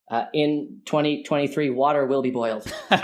in 2023, water will be boiled.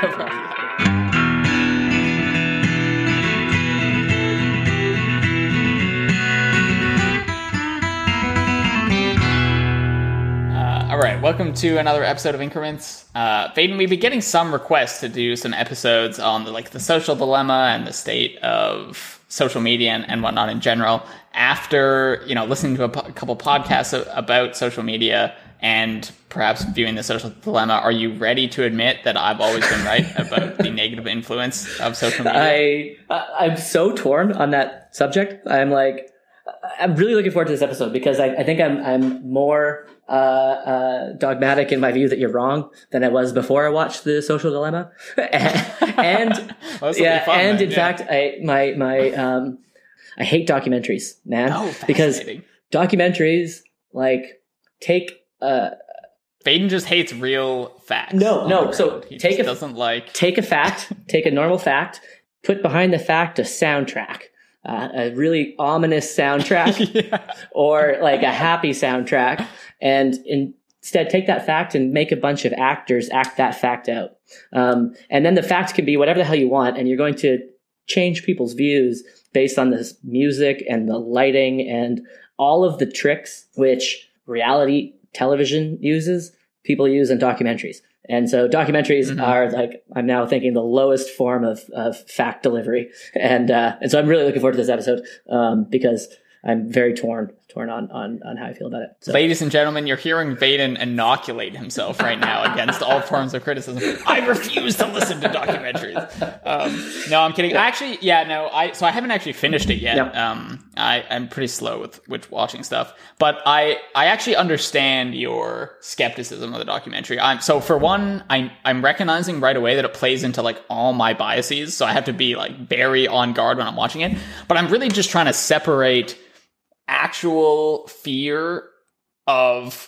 All right, welcome to another episode of Increments. Vaden, we've been getting some requests to do some episodes on the social dilemma and the state of social media and whatnot in general. After listening to a couple podcasts about social media and perhaps viewing the social dilemma, are you ready to admit that I've always been right about the negative influence of social media? I'm so torn on that subject. I'm really looking forward to this episode because I think I'm more dogmatic in my view that you're wrong than I was before I watched The Social Dilemma. and in fact, I hate documentaries, man, because documentaries take Vaden just hates real facts. No. So take a fact, take a normal fact, put behind the fact a soundtrack. A really ominous soundtrack or a happy soundtrack, and instead take that fact and make a bunch of actors act that fact out. And then the fact can be whatever the hell you want, and you're going to change people's views based on this music and the lighting and all of the tricks which reality television uses, people use in documentaries. And so documentaries are I'm now thinking the lowest form of fact delivery. And so I'm really looking forward to this episode, because I'm very torn on how I feel about it. So. Ladies and gentlemen, you're hearing Vaden inoculate himself right now against all forms of criticism. I refuse to listen to documentaries. No, I'm kidding. Actually, so I haven't actually finished it yet. Yep. I'm pretty slow with watching stuff, but I actually understand your skepticism of the documentary. So for one, I'm recognizing right away that it plays into all my biases, so I have to be very on guard when I'm watching it. But I'm really just trying to separate actual fear of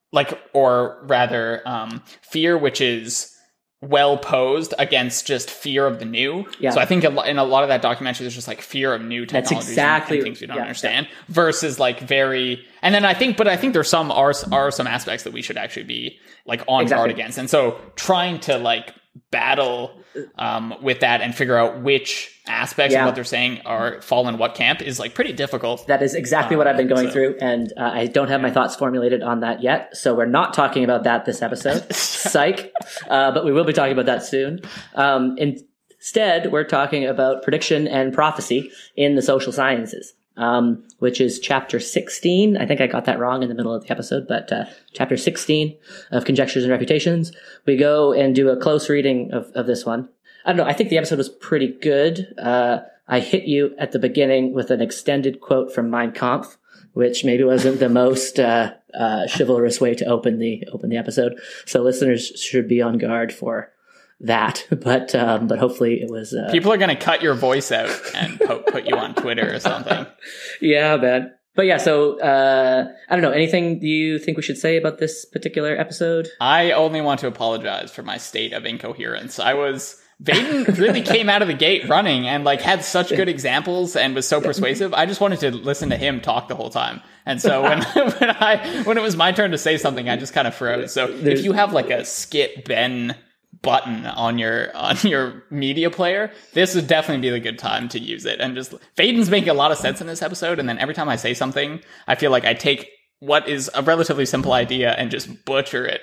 fear which is well posed against just fear of the new. So I think in a lot of that documentary there's just fear of new technologies. That's exactly and things we don't understand versus very, and then I think there are some aspects that we should actually be on guard against, and so trying to battle with that and figure out which aspects of what they're saying fall in what camp is pretty difficult. That is exactly what I've been going through, and I don't have my thoughts formulated on that yet, so we're not talking about that this episode. Psych. But we will be talking about that soon. Instead, we're talking about prediction and prophecy in the social sciences, which is chapter 16. I think I got that wrong in the middle of the episode, but chapter 16 of Conjectures and Reputations. We go and do a close reading of this one. I don't know. I think the episode was pretty good. I hit you at the beginning with an extended quote from Mein Kampf, which maybe wasn't the most chivalrous way to open the episode. So listeners should be on guard for that. But hopefully it was. People are going to cut your voice out and put you on Twitter or something. Yeah, man. But yeah, so I don't know. Anything do you think we should say about this particular episode? I only want to apologize for my state of incoherence. Vaden really came out of the gate running and had such good examples and was so persuasive. I just wanted to listen to him talk the whole time. And so when it was my turn to say something, I just kind of froze. So if you have a skip Ben button on your media player, this would definitely be the good time to use it. And just Vaden's making a lot of sense in this episode. And then every time I say something, I feel like I take what is a relatively simple idea and just butcher it.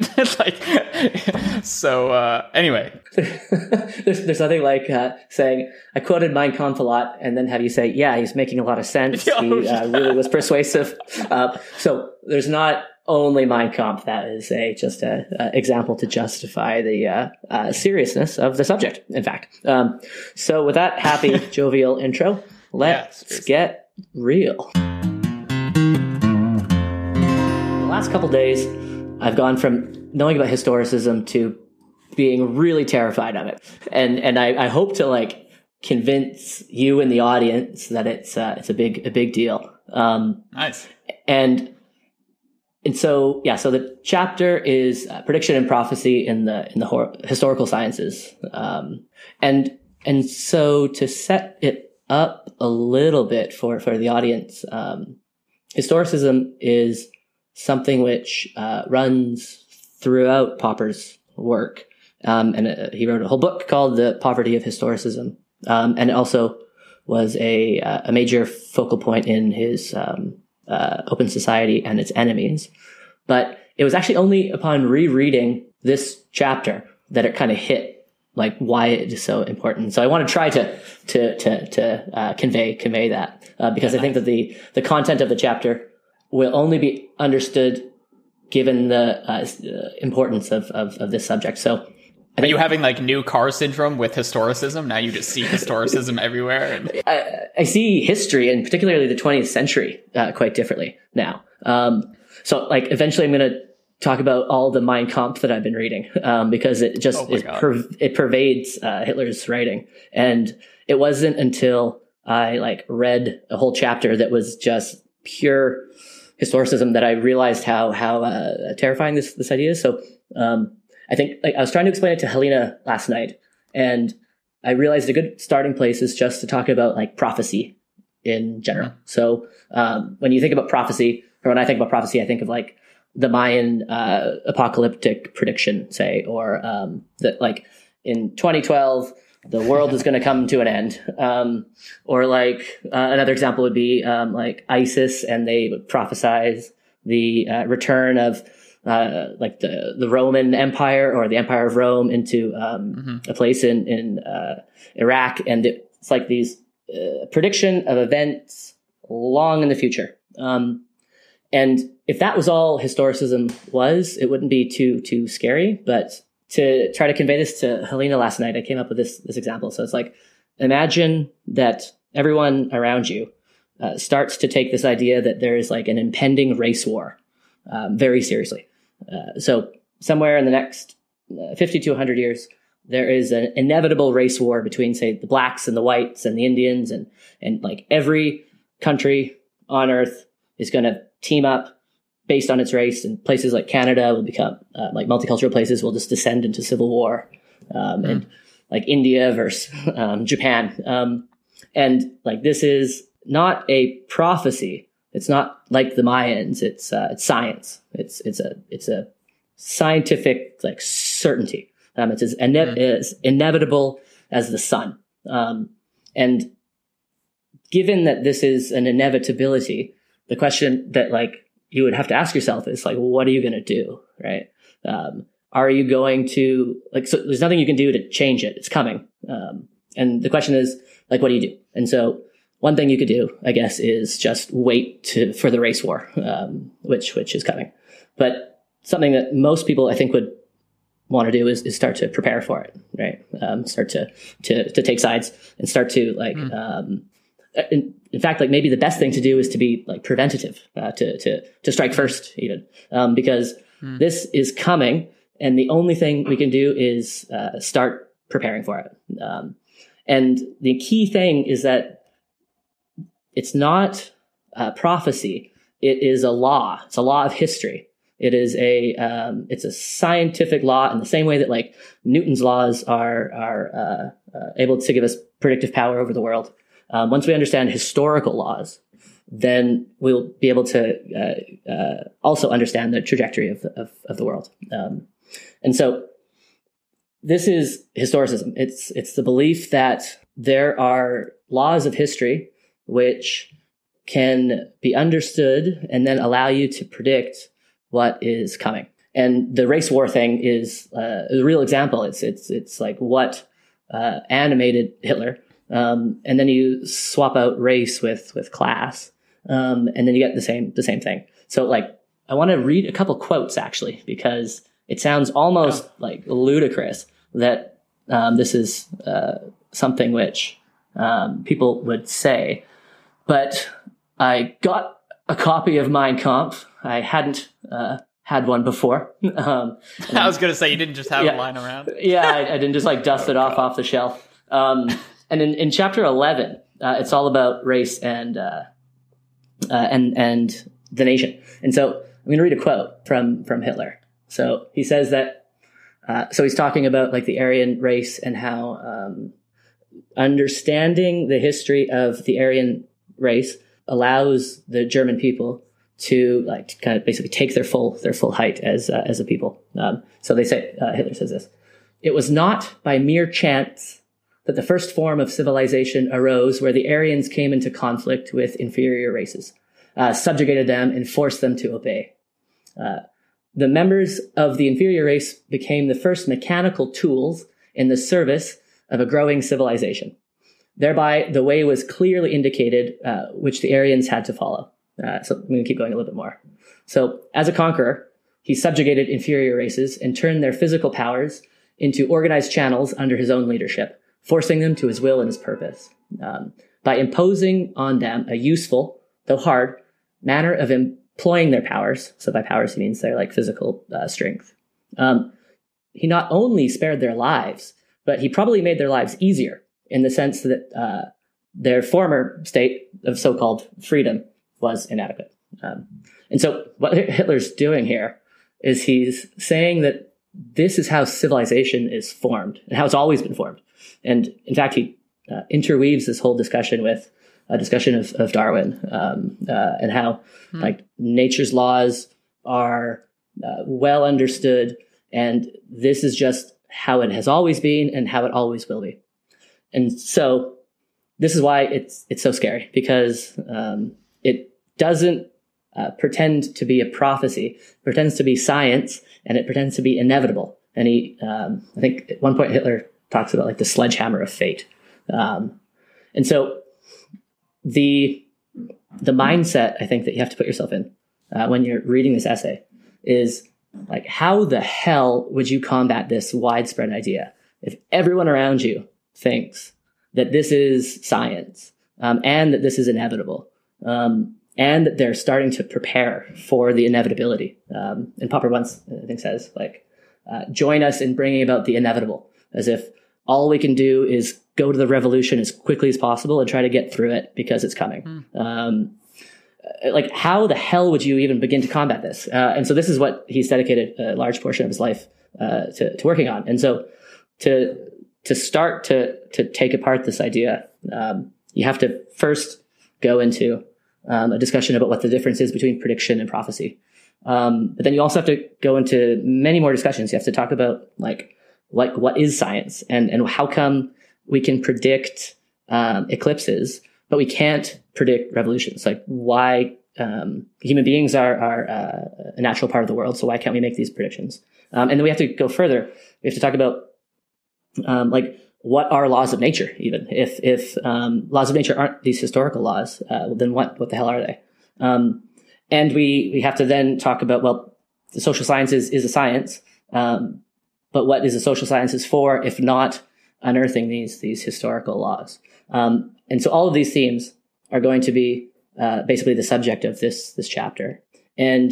Anyway. There's nothing like saying, I quoted Mein Kampf a lot, and then have you say, yeah, he's making a lot of sense. He really was persuasive. So there's not only Mein Kampf. That is just an example to justify the seriousness of the subject, in fact. So with that happy, jovial intro, let's get real. The last couple days, I've gone from knowing about historicism to being really terrified of it, and I hope to convince you and the audience that it's a big deal. Nice. And so the chapter is prediction and prophecy in the historical sciences, and so to set it up a little bit for the audience, historicism is something which runs throughout Popper's work. And he wrote a whole book called The Poverty of Historicism. And it also was a major focal point in his Open Society and Its Enemies. But it was actually only upon rereading this chapter that it kind of hit like why it is so important. So I want to try to convey that because I think that the content of the chapter will only be understood given the importance of this subject. So are you having like new car syndrome with historicism? Now you just see historicism everywhere. And I see history, and particularly the 20th century, quite differently now. So like eventually I'm going to talk about all the Mein Kampf that I've been reading, because it just, it pervades Hitler's writing. And it wasn't until I like read a whole chapter that was just pure historicism that I realized how terrifying this idea is. So, I think like I was trying to explain it to Helena last night, and I realized a good starting place is just to talk about like prophecy in general. So when you think about prophecy, or when I think about prophecy, I think of like the Mayan apocalyptic prediction, say, or that like in 2012 the world is going to come to an end, or like another example would be like ISIS, and they would prophesize the return of like the Roman Empire or the Empire of Rome into a place in Iraq. And it's like these prediction of events long in the future. And if that was all historicism was, it wouldn't be too scary. But to try to convey this to Helena last night, I came up with this example. So it's like, imagine that everyone around you starts to take this idea that there is like an impending race war very seriously. So somewhere in the next 50 to 100 years, there is an inevitable race war between, say, the blacks and the whites and the Indians, and like every country on earth is going to team up based on its race, and places like Canada will become like multicultural places will just descend into civil war, and like India versus Japan. And like this is not a prophecy. It's not like the Mayans. It's science. It's a scientific like certainty. It's as inevitable as the sun. And given that this is an inevitability, the question that like you would have to ask yourself is like, what are you going to do, right? Are you going to like? So there's nothing you can do to change it. It's coming. And the question is like, what do you do? And so one thing you could do, I guess, is just wait for the race war, which is coming. But something that most people, I think, would want to do is start to prepare for it, right? Start to take sides and start to like, in fact, like maybe the best thing to do is to be like preventative, to strike first, even, because this is coming, and the only thing we can do is start preparing for it. And the key thing is that it's not prophecy. It is a law. It's a law of history. It is it's a scientific law in the same way that like Newton's laws are able to give us predictive power over the world. Once we understand historical laws, then we'll be able to also understand the trajectory of the world. And so this is historicism. It's the belief that there are laws of history which can be understood and then allow you to predict what is coming. And the race war thing is a real example. It's like what animated Hitler. And then you swap out race with class, and then you get the same thing. So like, I want to read a couple quotes actually, because it sounds almost like ludicrous that this is something which people would say. But I got a copy of Mein Kampf. I hadn't had one before. I was going to say, you didn't just have it lying around. Yeah, I didn't just like dust it off the shelf. And in chapter 11, it's all about race and the nation. And so I'm going to read a quote from Hitler. So he says that, so he's talking about like the Aryan race and how understanding the history of the Aryan race allows the German people to kind of basically take their full height as a people. So they say, Hitler says this: "It was not by mere chance that the first form of civilization arose where the Aryans came into conflict with inferior races, subjugated them, and forced them to obey. The members of the inferior race became the first mechanical tools in the service of a growing civilization. Thereby, the way was clearly indicated, which the Aryans had to follow." So I'm going to keep going a little bit more. "So, as a conqueror, he subjugated inferior races and turned their physical powers into organized channels under his own leadership, forcing them to his will and his purpose. By imposing on them a useful, though hard, manner of employing their powers," so by powers he means their physical strength, "he not only spared their lives, but he probably made their lives easier, in the sense that their former state of so-called freedom was inadequate." And so what Hitler's doing here is he's saying that this is how civilization is formed and how it's always been formed. And in fact, he interweaves this whole discussion with a discussion of Darwin, and how nature's laws are well understood, and this is just how it has always been and how it always will be. And so this is why it's so scary, because it doesn't pretend to be a prophecy, it pretends to be science, and it pretends to be inevitable. And he, I think at one point Hitler talks about the sledgehammer of fate. And so the mindset I think that you have to put yourself in when you're reading this essay is how the hell would you combat this widespread idea if everyone around you thinks that this is science, and that this is inevitable, and that they're starting to prepare for the inevitability. And Popper once, I think, says, join us in bringing about the inevitable, as if all we can do is go to the revolution as quickly as possible and try to get through it because it's coming. How the hell would you even begin to combat this? And so this is what he's dedicated a large portion of his life to working on. And so to start to take apart this idea, you have to first go into a discussion about what the difference is between prediction and prophecy. But then you also have to go into many more discussions. You have to talk about what is science, and how come we can predict eclipses, but we can't predict revolutions. Why human beings are a natural part of the world, so why can't we make these predictions? And then we have to go further. We have to talk about what are laws of nature, even if laws of nature aren't these historical laws, then what the hell are they? And we have to then talk about, the social sciences is a science, but what is the social sciences for if not unearthing these historical laws? And so all of these themes are going to be basically the subject of this chapter. And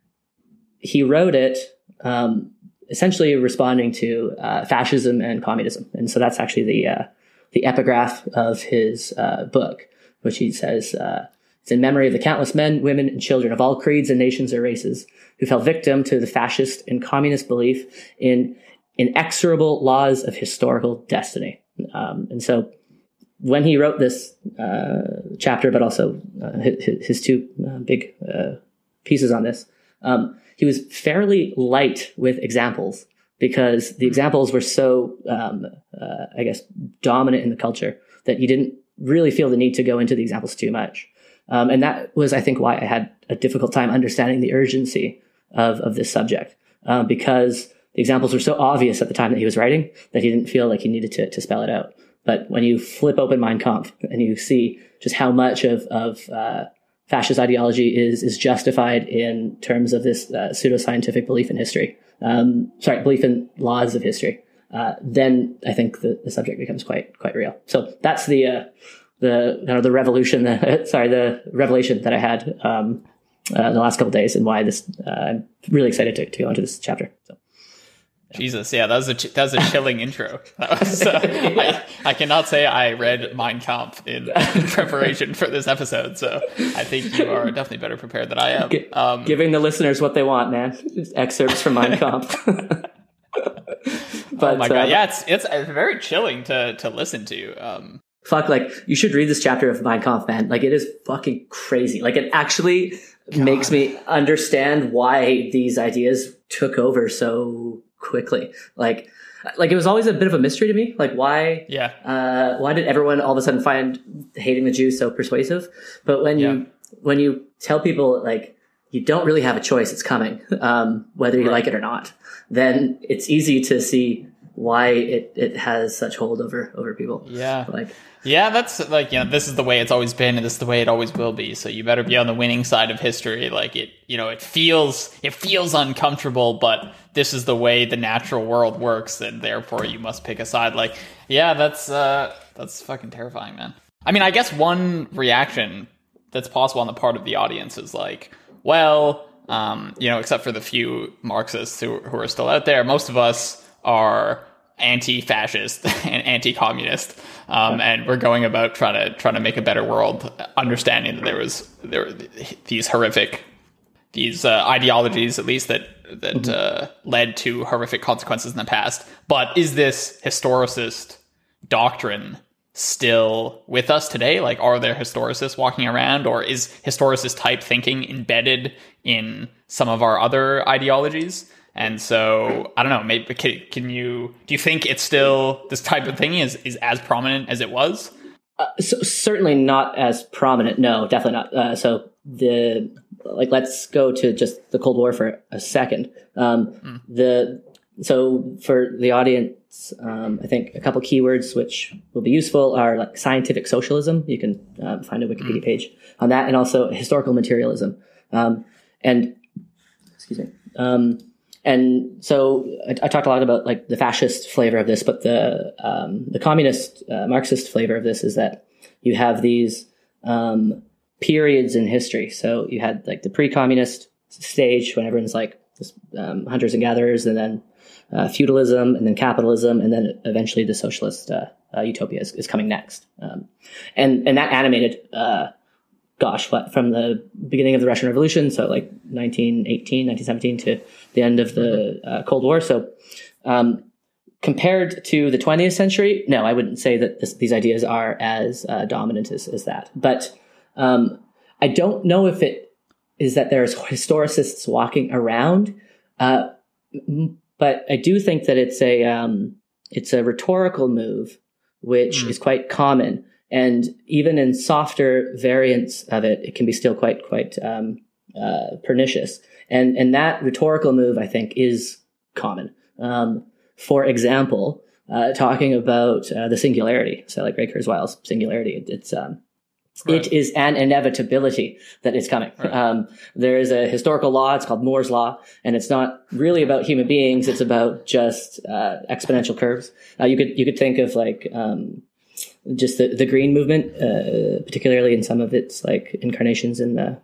he wrote it essentially responding to fascism and communism. And so that's actually the epigraph of his book, which he says, it's in memory of the countless men, women, and children of all creeds and nations or races who fell victim to the fascist and communist belief in inexorable laws of historical destiny. And so when he wrote this chapter, but also his two big pieces on this, he was fairly light with examples, because the examples were so, dominant in the culture that he didn't really feel the need to go into the examples too much. And that was, I think, why I had a difficult time understanding the urgency of this subject, because the examples were so obvious at the time that he was writing that he didn't feel like he needed to spell it out. But when you flip open Mein Kampf and you see just how much of fascist ideology is justified in terms of this pseudoscientific belief in history, belief in laws of history, then I think the subject becomes quite real. So that's the revelation that I had the last couple of days, and why this I'm really excited to go into this chapter. So. Jesus, yeah, that was a chilling intro. That was, I cannot say I read Mein Kampf in preparation for this episode, so I think you are definitely better prepared than I am. Giving the listeners what they want, man. Excerpts from Mein Kampf. But, oh my god, yeah, it's very chilling to listen to. You should read this chapter of Mein Kampf, man. It is fucking crazy. It actually makes me understand why these ideas took over so quickly. Like it was always a bit of a mystery to me. Like why did everyone all of a sudden find hating the Jews so persuasive? But when you tell people like you don't really have a choice, it's coming, whether you like it or not, then it's easy to see why it has such hold over people. That's like, this is the way it's always been, and this is the way it always will be. So you better be on the winning side of history. Like it feels uncomfortable, but this is the way the natural world works, and therefore you must pick a side. Like, that's fucking terrifying, man. I mean, I guess one reaction that's possible on the part of the audience is like, well, except for the few Marxists who are still out there, most of us are anti-fascist and anti-communist, and we're going about trying to make a better world, understanding that there were these horrific ideologies, at least that led to horrific consequences in the past. But is this historicist doctrine still with us today? Like, are there historicists walking around, or is historicist type thinking embedded in some of our other ideologies? And so, I don't know, maybe do you think it's still, this type of thing is as prominent as it was? So certainly not as prominent. No, definitely not. Let's go to just the Cold War for a second. So for the audience, I think a couple keywords which will be useful are like scientific socialism. You can find a Wikipedia page on that, and also historical materialism. And so I talked a lot about like the fascist flavor of this, but the communist Marxist flavor of this is that you have these periods in history. So you had like the pre-communist stage when everyone's like hunters and gatherers, and then feudalism, and then capitalism, and then eventually the socialist utopia is coming next. And that animated from the beginning of the Russian Revolution, so like 1918, 1917 to the end of the Cold War. So compared to the 20th century, no, I wouldn't say that these ideas are as dominant as that. But I don't know if it is that there's historicists walking around, but I do think that it's a rhetorical move, which is quite common. And even in softer variants of it, it can be still quite pernicious. And that rhetorical move, I think, is common. For example, talking about the singularity. So like Ray Kurzweil's singularity, it is an inevitability that it's coming. Right. There is a historical law. It's called Moore's law, and it's not really about human beings. It's about just exponential curves. You could think of like just the green movement, particularly in some of its like incarnations in the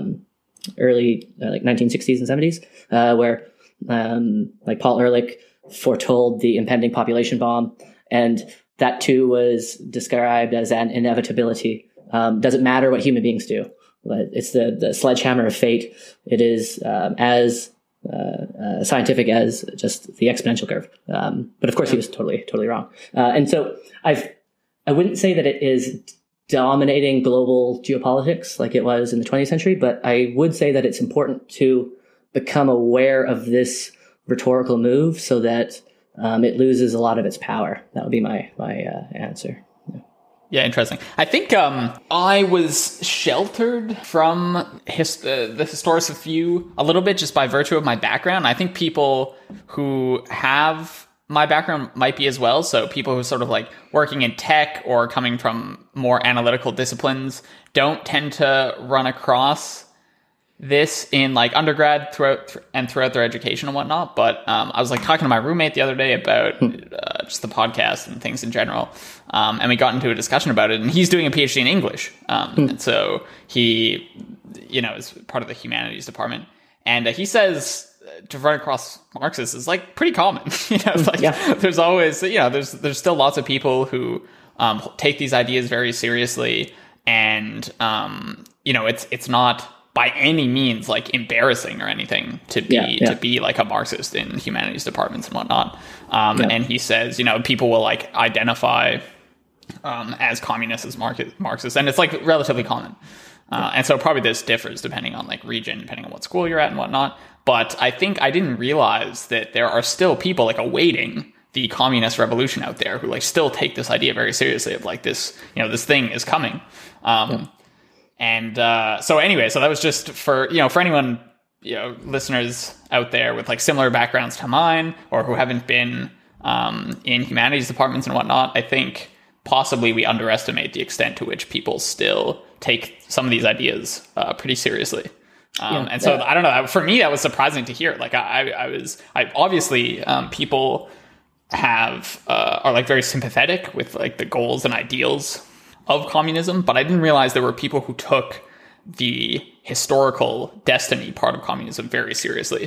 early like 1960s and 70s, where like Paul Ehrlich foretold the impending population bomb, and that too was described as an inevitability. Doesn't matter what human beings do. It's the sledgehammer of fate. It is as scientific as just the exponential curve. But of course, he was totally wrong. And so I wouldn't say that it is dominating global geopolitics like it was in the 20th century, but I would say that it's important to become aware of this rhetorical move so that it loses a lot of its power. That would be my answer. Yeah, interesting. I think I was sheltered from the historicist view a little bit just by virtue of my background. I think people who have my background might be as well. So people who are sort of like working in tech or coming from more analytical disciplines don't tend to run across this in like undergrad throughout their education and whatnot. But I was like talking to my roommate the other day about just the podcast and things in general. And we got into a discussion about it, and he's doing a PhD in English. And so he, is part of the humanities department. And he says to run across Marxists is like pretty common. There's always, there's still lots of people who take these ideas very seriously. And, it's not by any means like embarrassing or anything to be like a Marxist in humanities departments and whatnot. And he says, people will like identify as communists, as Marxists, and it's like relatively common. And so probably this differs depending on like region, depending on what school you're at and whatnot. But I think I didn't realize that there are still people like awaiting the communist revolution out there who like still take this idea very seriously of like this, this thing is coming. And so anyway, so that was just for anyone, listeners out there with like similar backgrounds to mine or who haven't been in humanities departments and whatnot. I think possibly we underestimate the extent to which people still take some of these ideas pretty seriously. And so I don't know, for me, that was surprising to hear. Like I obviously people are like very sympathetic with like the goals and ideals of communism, but I didn't realize there were people who took the historical destiny part of communism very seriously.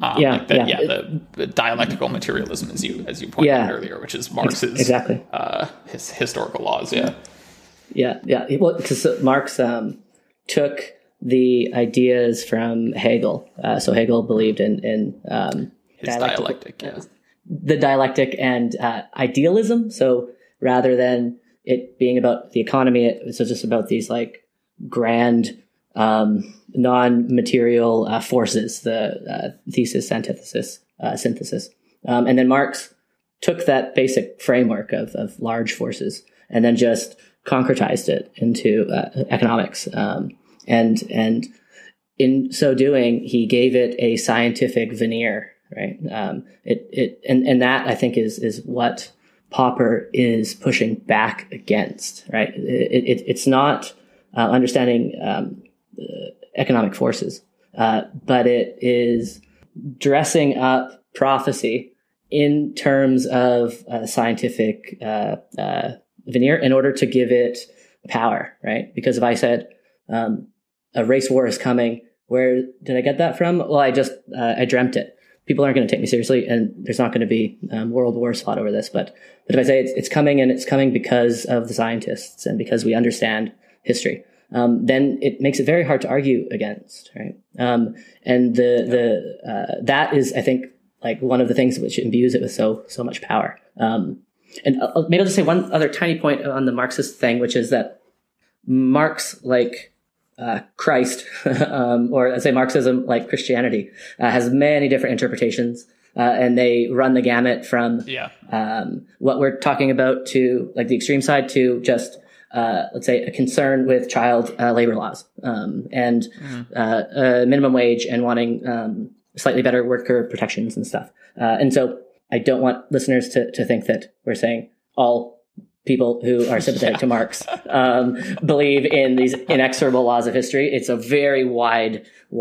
The dialectical materialism, as you pointed out earlier, which is Marx's his historical laws. Well, because Marx took the ideas from Hegel. So Hegel believed in his dialectic, the dialectic and idealism. So rather than it being about the economy, it was just about these like grand non-material forces, the thesis, antithesis, synthesis. And then Marx took that basic framework of large forces and then just concretized it into economics. And in so doing, he gave it a scientific veneer, right? And that I think is what Popper is pushing back against, right? It's not understanding economic forces, but it is dressing up prophecy in terms of scientific veneer in order to give it power, right? Because if I said a race war is coming, where did I get that from? Well, I dreamt it. People aren't going to take me seriously, and there's not going to be world wars fought over this. But if I say it's coming, and it's coming because of the scientists and because we understand history, then it makes it very hard to argue against, right? And that is, I think, like one of the things which imbues it with so much power. And maybe I'll just say one other tiny point on the Marxist thing, which is that Marx, like Christ, or I'd say Marxism, like Christianity, has many different interpretations, and they run the gamut from what we're talking about to like the extreme side to just let's say a concern with child labor laws and minimum wage and wanting slightly better worker protections and stuff. And so I don't want listeners to think that we're saying all people who are sympathetic to Marx believe in these inexorable laws of history. It's a very wide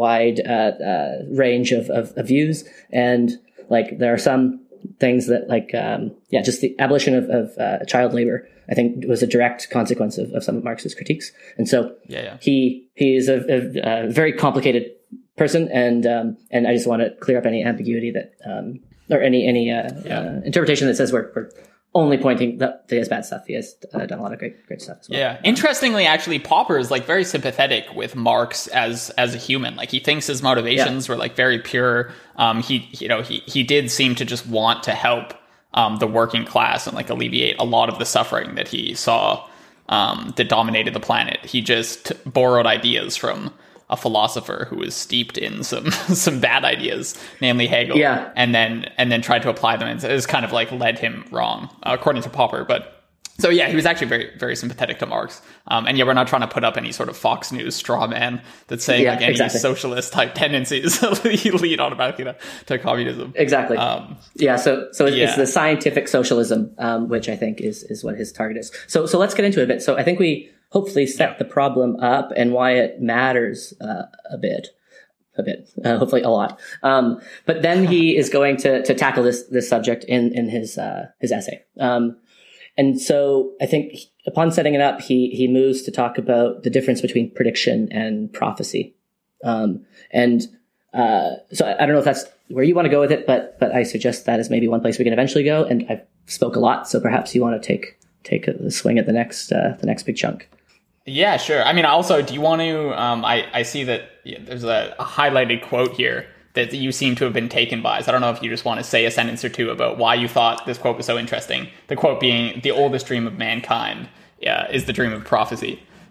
range of views. And like there are some things that like, just the abolition of child labor, I think was a direct consequence of some of Marx's critiques. And so he is a very complicated person. And I just want to clear up any ambiguity that, or any interpretation that says we're only pointing that he has bad stuff. He has done a lot of great stuff as well. Yeah. Interestingly, actually, Popper is like very sympathetic with Marx as a human. Like he thinks his motivations were like very pure. He did seem to just want to help the working class and like alleviate a lot of the suffering that he saw that dominated the planet. He just borrowed ideas from a philosopher who was steeped in some bad ideas, namely Hegel, and then tried to apply them, and it's kind of like led him wrong, according to Popper. But so he was actually very, very sympathetic to Marx. And we're not trying to put up any sort of Fox News straw man that's saying any socialist type tendencies lead automatically to communism. Exactly. So it's the scientific socialism, which I think is what his target is. So let's get into it a bit. So I think we hopefully set the problem up and why it matters a bit, hopefully a lot. But then he is going to tackle this subject in his essay. And so I think upon setting it up, he moves to talk about the difference between prediction and prophecy. So I don't know if that's where you want to go with it, but I suggest that is maybe one place we can eventually go. And I've spoke a lot, so perhaps you want to take a swing at the next big chunk. Yeah, sure. I mean, also, do you want to, I see that there's a highlighted quote here that you seem to have been taken by. So I don't know if you just want to say a sentence or two about why you thought this quote was so interesting. The quote being, "The oldest dream of mankind is the dream of prophecy."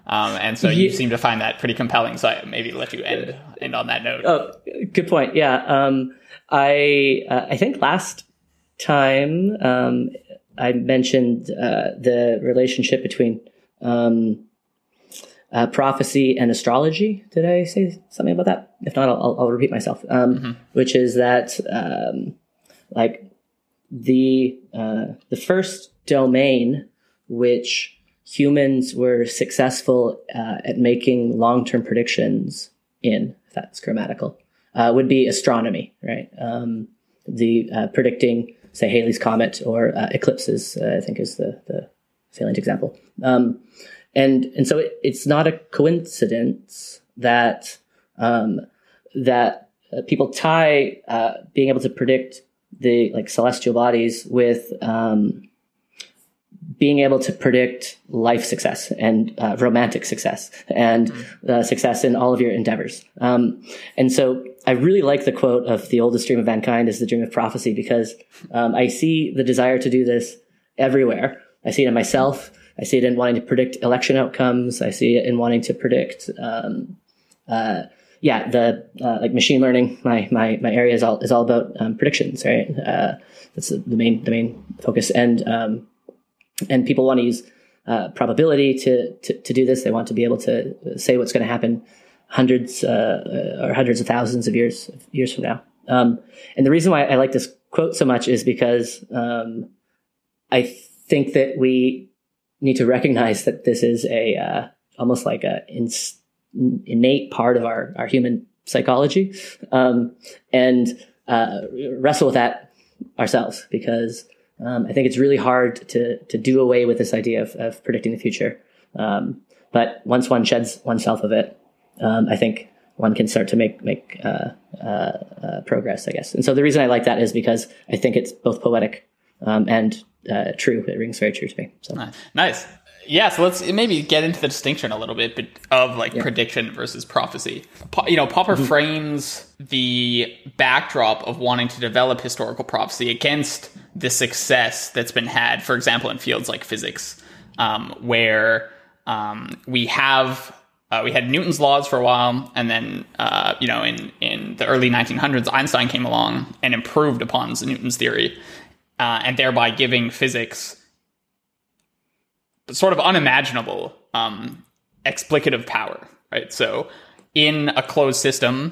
And so you seem to find that pretty compelling. So I maybe let you end on that note. Oh, good point. Yeah. I think last time I mentioned the relationship between prophecy and astrology. Did I say something about that? If not, I'll repeat myself. Which is that like the first domain which humans were successful at making long-term predictions in, if that's grammatical, would be astronomy, right? The predicting, say, Halley's Comet or eclipses, I think is the salient example. And so it's not a coincidence that people tie being able to predict the like celestial bodies with being able to predict life success and romantic success and success in all of your endeavors. And so I really like the quote of the oldest dream of mankind is the dream of prophecy, because I see the desire to do this everywhere. I see it in myself. I see it in wanting to predict election outcomes. I see it in wanting to predict, like machine learning. My area is all about predictions, right? That's the main focus. And people want to use probability to do this. They want to be able to say what's going to happen hundreds of thousands of years from now. And the reason why I like this quote so much is because I think that we need to recognize that this is a almost like a innate part of our human psychology, and wrestle with that ourselves, because I think it's really hard to do away with this idea of predicting the future. But once one sheds oneself of it, I think one can start to make progress, I guess. And so the reason I like that is because I think it's both poetic and true. It rings very true to me. So nice. Yeah, so let's maybe get into the distinction a little bit of prediction versus prophecy. Popper frames the backdrop of wanting to develop historical prophecy against the success that's been had, for example, in fields like physics, where we had Newton's laws for a while, and then in the early 1900s, Einstein came along and improved upon Newton's theory, and thereby giving physics sort of unimaginable explicative power, right? So in a closed system,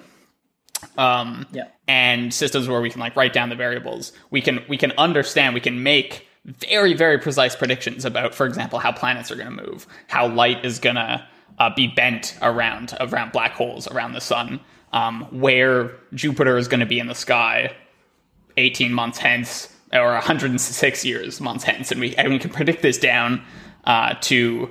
and systems where we can write down the variables, we can understand, we can make very, very precise predictions about, for example, how planets are going to move, how light is going to be bent around black holes around the sun, where Jupiter is going to be in the sky 18 months hence, or 106 months hence, and we can predict this down to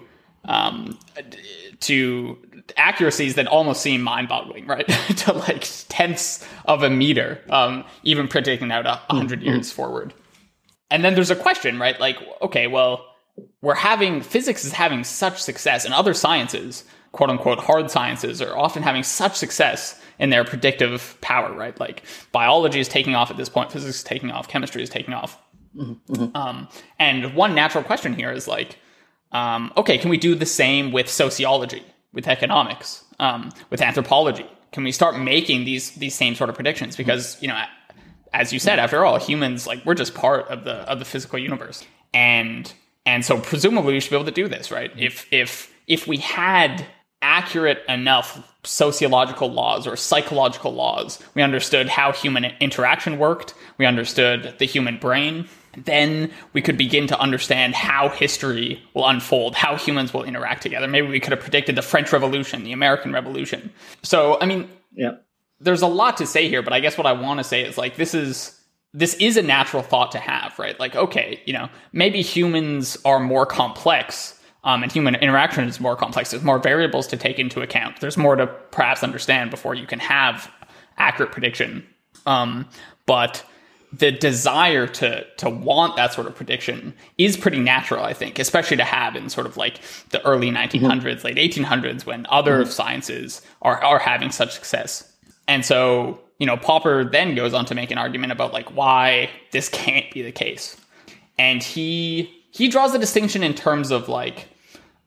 accuracies that almost seem mind-boggling, right? To tenths of a meter, even predicting out 100 years forward. And then there's a question, right? Okay, well, physics is having such success, and other sciences, quote unquote hard sciences, are often having such success in their predictive power, right? Biology is taking off at this point, physics is taking off, chemistry is taking off. And one natural question here is okay, can we do the same with sociology, with economics, with anthropology? Can we start making these same sort of predictions? Because, as you said, after all, humans, we're just part of the physical universe. And so presumably we should be able to do this, right? If we had accurate enough sociological laws or psychological laws, we understood how human interaction worked, we understood the human brain, then we could begin to understand how history will unfold, how humans will interact together. Maybe we could have predicted the French Revolution, the American Revolution. So, there's a lot to say here, but I guess what I want to say is this is a natural thought to have, right? Okay, maybe humans are more complex, and human interaction is more complex. There's more variables to take into account. There's more to perhaps understand before you can have accurate prediction. But the desire to want that sort of prediction is pretty natural, I think, especially to have in sort of the early 1900s, late 1800s, when other sciences are having such success. And so, Popper then goes on to make an argument about why this can't be the case. And he draws a distinction in terms of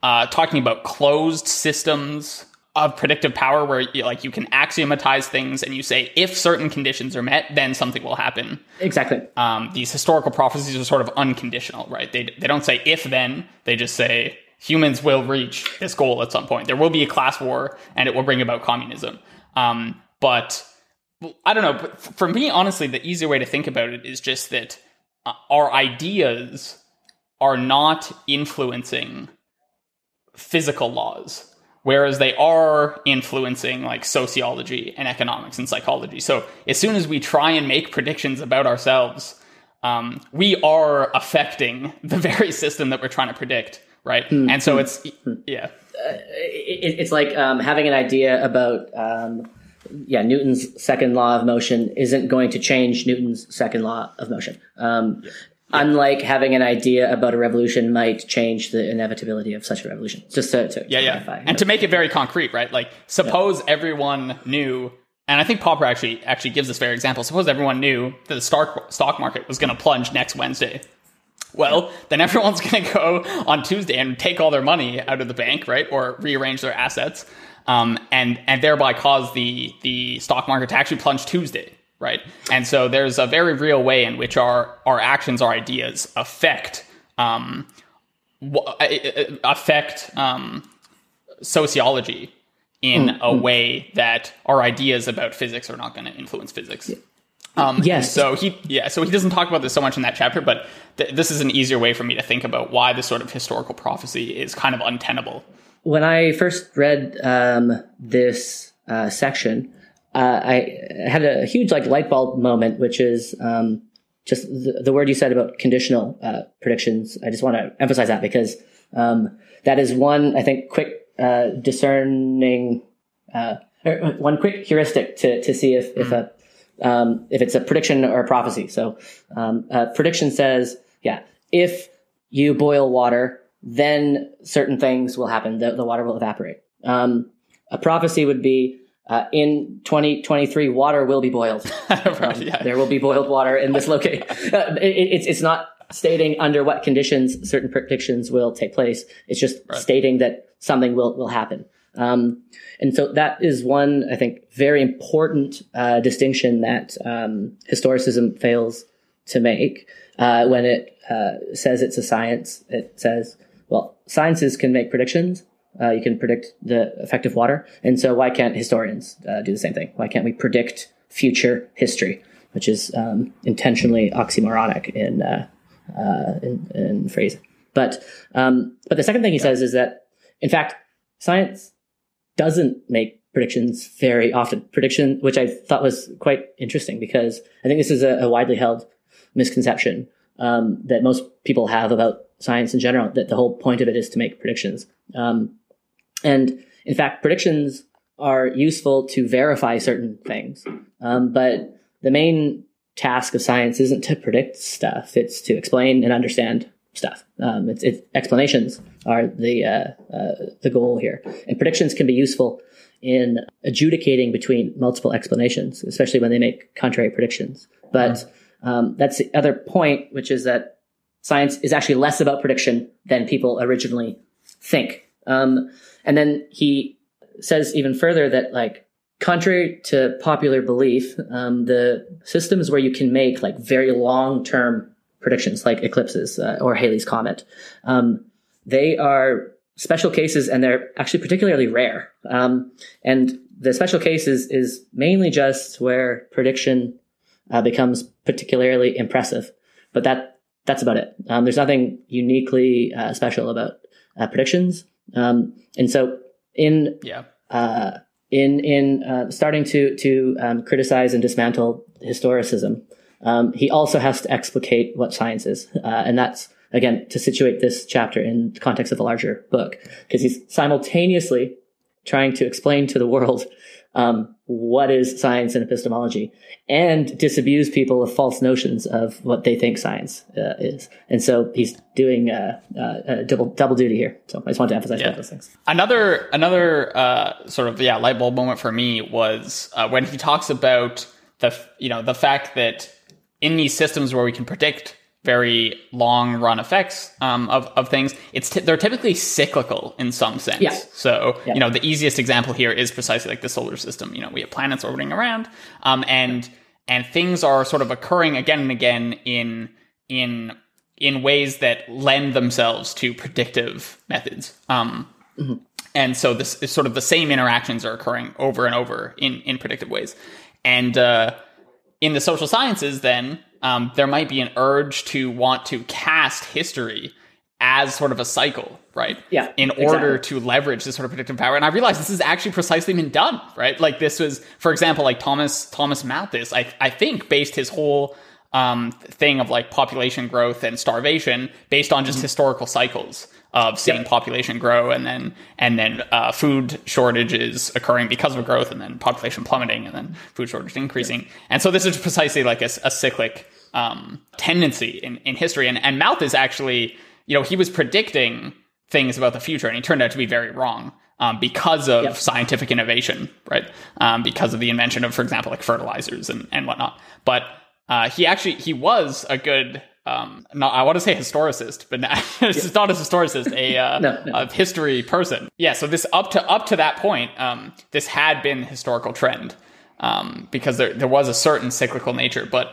talking about closed systems of predictive power where you can axiomatize things and you say if certain conditions are met, then something will happen. Exactly. These historical prophecies are sort of unconditional, right? They don't say if then, they just say humans will reach this goal at some point. There will be a class war and it will bring about communism. But I don't know. But for me, honestly, the easier way to think about it is just that our ideas are not influencing physical laws, whereas they are influencing like sociology and economics and psychology. So as soon as we try and make predictions about ourselves, we are affecting the very system that we're trying to predict, right? And so it's like having an idea about Newton's second law of motion isn't going to change Newton's second law of motion. Unlike having an idea about a revolution might change the inevitability of such a revolution. Just to clarify. And to make it very concrete, right? Like, suppose everyone knew, and I think Popper actually gives this very example. Suppose everyone knew that the stock market was going to plunge next Wednesday. Well, then everyone's going to go on Tuesday and take all their money out of the bank, right? Or rearrange their assets, and thereby cause the stock market to actually plunge Tuesday. Right. And so there's a very real way in which our actions, our ideas affect sociology in a way that our ideas about physics are not going to influence physics. Yes. So he doesn't talk about this so much in that chapter, but this is an easier way for me to think about why this sort of historical prophecy is kind of untenable. When I first read this section, I had a huge light bulb moment, which is just the word you said about conditional predictions. I just want to emphasize that because that is one, I think, quick discerning, one quick heuristic to see if it's a prediction or a prophecy. So prediction says, if you boil water, then certain things will happen. The water will evaporate. A prophecy would be, in 2023, water will be boiled. There will be boiled water in this location. It's not stating under what conditions certain predictions will take place. It's just stating that something will happen. And so that is one, I think, very important distinction that historicism fails to make when it says it's a science. It says, well, sciences can make predictions. You can predict the effect of water. And so why can't historians do the same thing? Why can't we predict future history, which is intentionally oxymoronic in phrase. But the second thing he says is that, in fact, science doesn't make predictions very often. Prediction, which I thought was quite interesting because I think this is a widely held misconception that most people have about science in general, that the whole point of it is to make predictions. And in fact, predictions are useful to verify certain things. But the main task of science isn't to predict stuff. It's to explain and understand stuff. Explanations are the goal here. And predictions can be useful in adjudicating between multiple explanations, especially when they make contrary predictions. But that's the other point, which is that science is actually less about prediction than people originally think. And then he says even further that, contrary to popular belief, the systems where you can make very long-term predictions, like eclipses or Halley's Comet, they are special cases, and they're actually particularly rare. And the special case is mainly just where prediction becomes particularly impressive. But that's about it. There's nothing uniquely special about predictions. And so in starting to criticize and dismantle historicism, he also has to explicate what science is. And that's, again, to situate this chapter in the context of the larger book, because he's simultaneously trying to explain to the world what is science and epistemology, and disabuse people of false notions of what they think science is. And so he's doing double duty here. So I just wanted to emphasize both those things. Another sort of light bulb moment for me was when he talks about the fact that in these systems where we can predict very long run effects of things, they're typically cyclical in some sense. Yeah. So, the easiest example here is precisely like the solar system. We have planets orbiting around, and things are sort of occurring again and again in ways that lend themselves to predictive methods. And so this is sort of the same interactions are occurring over and over in predictive ways. And in the social sciences, then, there might be an urge to want to cast history as sort of a cycle, right? Yeah, in order to leverage this sort of predictive power. And I realized this has actually precisely been done, right? Like this was, for example, like Thomas Malthus, I think based his whole thing of like population growth and starvation based on just historical cycles of seeing population grow and then food shortages occurring because of growth and then population plummeting and then food shortage increasing. Yeah. And so this is precisely like a cyclic tendency in history. And Malthus actually, he was predicting things about the future and he turned out to be very wrong because of scientific innovation, right? Because of the invention of, for example, like fertilizers and whatnot. But he was a good, I want to say historicist, but it's not a historicist, a history person. Yeah. So this up to that point, this had been a historical trend, because there was a certain cyclical nature, but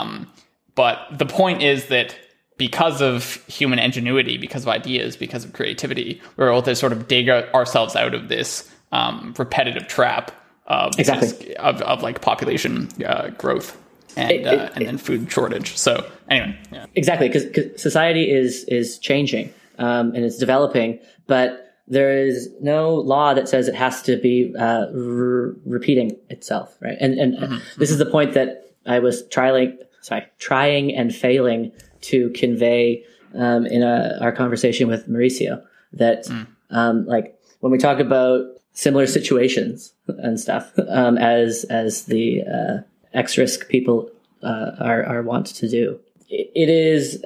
the point is that because of human ingenuity, because of ideas, because of creativity, we're able to sort of dig ourselves out of this, repetitive trap of like population, growth. And then food shortage. So anyway, exactly, because society is changing and it's developing, but there is no law that says it has to be repeating itself, right? And this is the point that I was trying and failing to convey in our conversation with Mauricio. That like when we talk about similar situations and stuff, as the X-risk people are wont to do. It is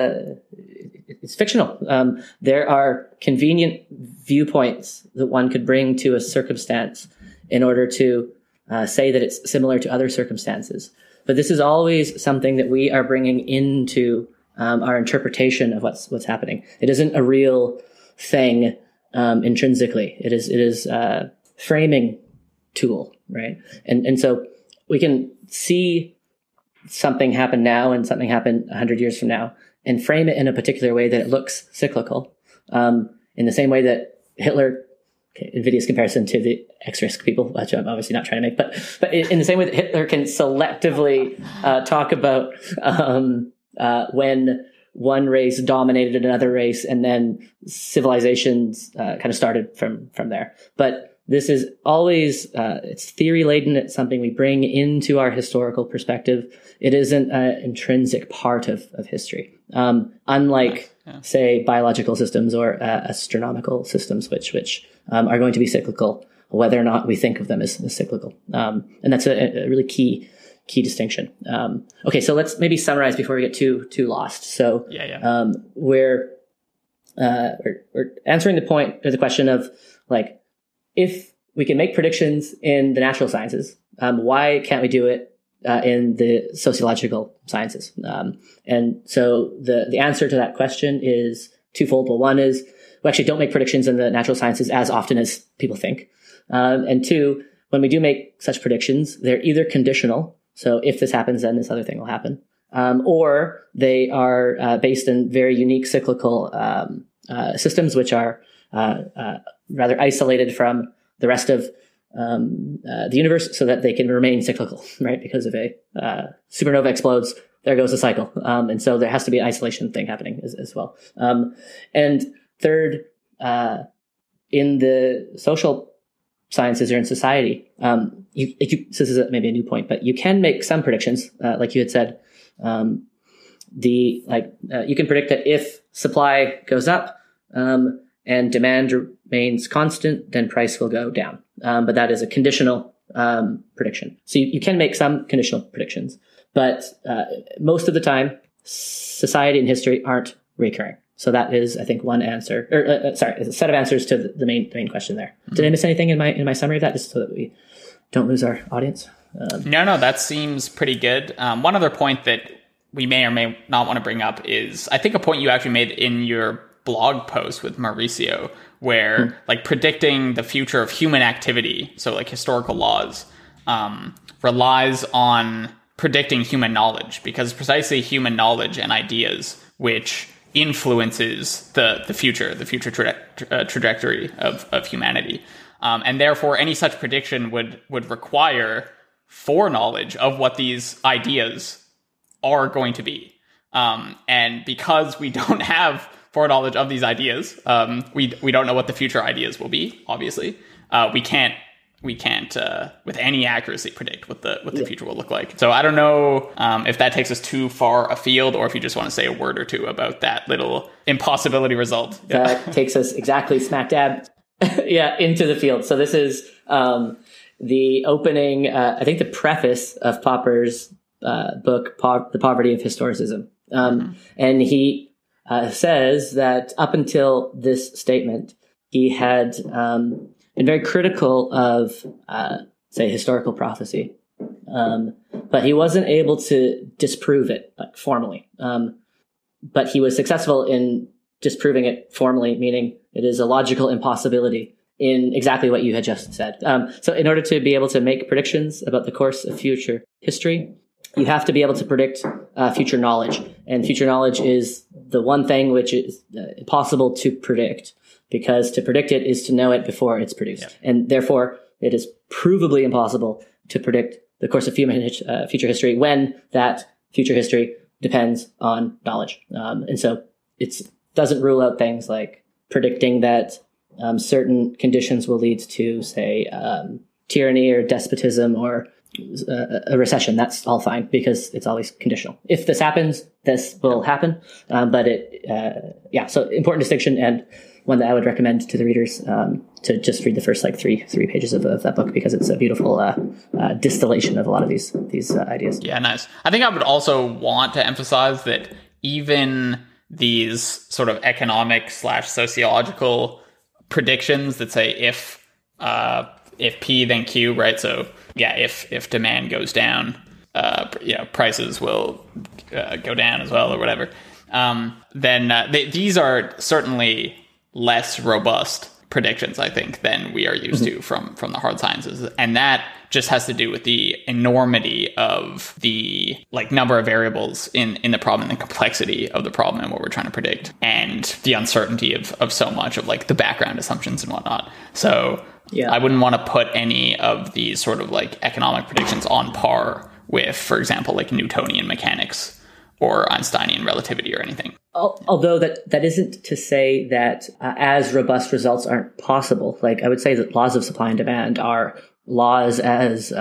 it's fictional. There are convenient viewpoints that one could bring to a circumstance in order to say that it's similar to other circumstances. But this is always something that we are bringing into our interpretation of what's happening. It isn't a real thing intrinsically. It is a framing tool, right? And so we can see something happen now and something happen 100 years from now and frame it in a particular way that it looks cyclical. In the same way that Hitler, invidious comparison to the X-risk people, which I'm obviously not trying to make, but in the same way that Hitler can selectively talk about when one race dominated another race and then civilizations kind of started from there. But this is always, it's theory laden. It's something we bring into our historical perspective. It isn't an intrinsic part of history. Unlike, say, biological systems or astronomical systems, which are going to be cyclical, whether or not we think of them as cyclical. And that's a really key distinction. Okay, so let's maybe summarize before we get too lost. So we're answering the point or the question of like, if we can make predictions in the natural sciences, why can't we do it in the sociological sciences? And so the answer to that question is twofold. Well, one is we actually don't make predictions in the natural sciences as often as people think. And two, when we do make such predictions, they're either conditional. So if this happens, then this other thing will happen. Or they are based in very unique cyclical systems, which are rather isolated from the rest of the universe so that they can remain cyclical, right? Because if a supernova explodes, there goes the cycle. And so there has to be an isolation thing happening as well. And third, in the social sciences or in society, this is maybe a new point, but you can make some predictions, like you had said. You can predict that if supply goes up, and demand remains constant, then price will go down. But that is a conditional prediction. So you can make some conditional predictions, but most of the time, society and history aren't recurring. So that is, I think, one answer, or a set of answers to the main question there. Did I miss anything in my summary of that, just so that we don't lose our audience? No, that seems pretty good. One other point that we may or may not want to bring up is, I think, a point you actually made in your blog post with Mauricio, where like predicting the future of human activity, so like historical laws, relies on predicting human knowledge, because precisely human knowledge and ideas which influences the future trajectory of humanity. And therefore, any such prediction would require foreknowledge of what these ideas are going to be. And because we don't have foreknowledge of these ideas, we don't know what the future ideas will be. Obviously, we can't with any accuracy predict what the future will look like. So I don't know if that takes us too far afield, or if you just want to say a word or two about that little impossibility result. That takes us exactly smack dab into the field. So this is the opening, I think the preface of Popper's book, The Poverty of Historicism. And he says that up until this statement, he had been very critical of, say, historical prophecy. But he wasn't able to disprove it formally. But he was successful in disproving it formally, meaning it is a logical impossibility in exactly what you had just said. So in order to be able to make predictions about the course of future history, you have to be able to predict future knowledge. And future knowledge is the one thing which is impossible to predict, because to predict it is to know it before it's produced. Yeah. And therefore, it is provably impossible to predict the course of future history when that future history depends on knowledge. And so it doesn't rule out things like predicting that certain conditions will lead to, say, tyranny or despotism or a recession. That's all fine, because it's always conditional. If this happens, this will happen. So important distinction, and one that I would recommend to the readers to just read the first like three pages of that book, because it's a beautiful distillation of a lot of these ideas. Yeah, nice. I think I would also want to emphasize that even these sort of economic / sociological predictions that say if P then Q, right? So yeah, if demand goes down, prices will go down as well, or whatever. Then these are certainly less robust predictions, I think, than we are used to from the hard sciences, and that just has to do with the enormity of the number of variables in the problem, and the complexity of the problem and what we're trying to predict, and the uncertainty of so much of the background assumptions and whatnot. So I wouldn't want to put any of these sort of economic predictions on par with, for example, Newtonian mechanics or Einsteinian relativity or anything. Although that isn't to say that as robust results aren't possible. I would say that laws of supply and demand are laws as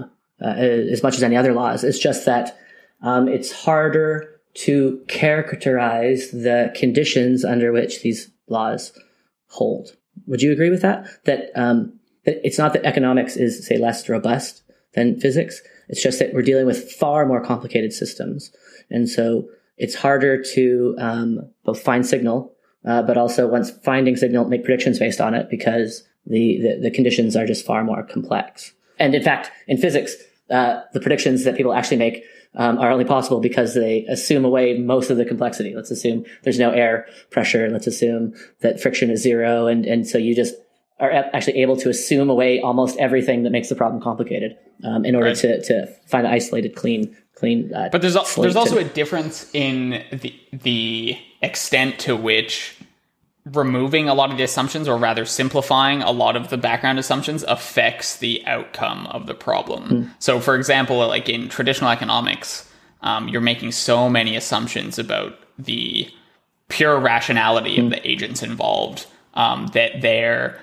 much as any other laws. It's just that it's harder to characterize the conditions under which these laws hold. Would you agree with that? That it's not that economics is, say, less robust than physics. It's just that we're dealing with far more complicated systems. And so it's harder to both find signal, but also once finding signal, make predictions based on it, because the conditions are just far more complex. And in fact, in physics, the predictions that people actually make are only possible because they assume away most of the complexity. Let's assume there's no air pressure. Let's assume that friction is zero. And so you just are actually able to assume away almost everything that makes the problem complicated in order to find an isolated, clean. But there's also a difference in the extent to which removing a lot of the assumptions, or rather simplifying a lot of the background assumptions, affects the outcome of the problem. So, for example, in traditional economics, you're making so many assumptions about the pure rationality of the agents involved, that their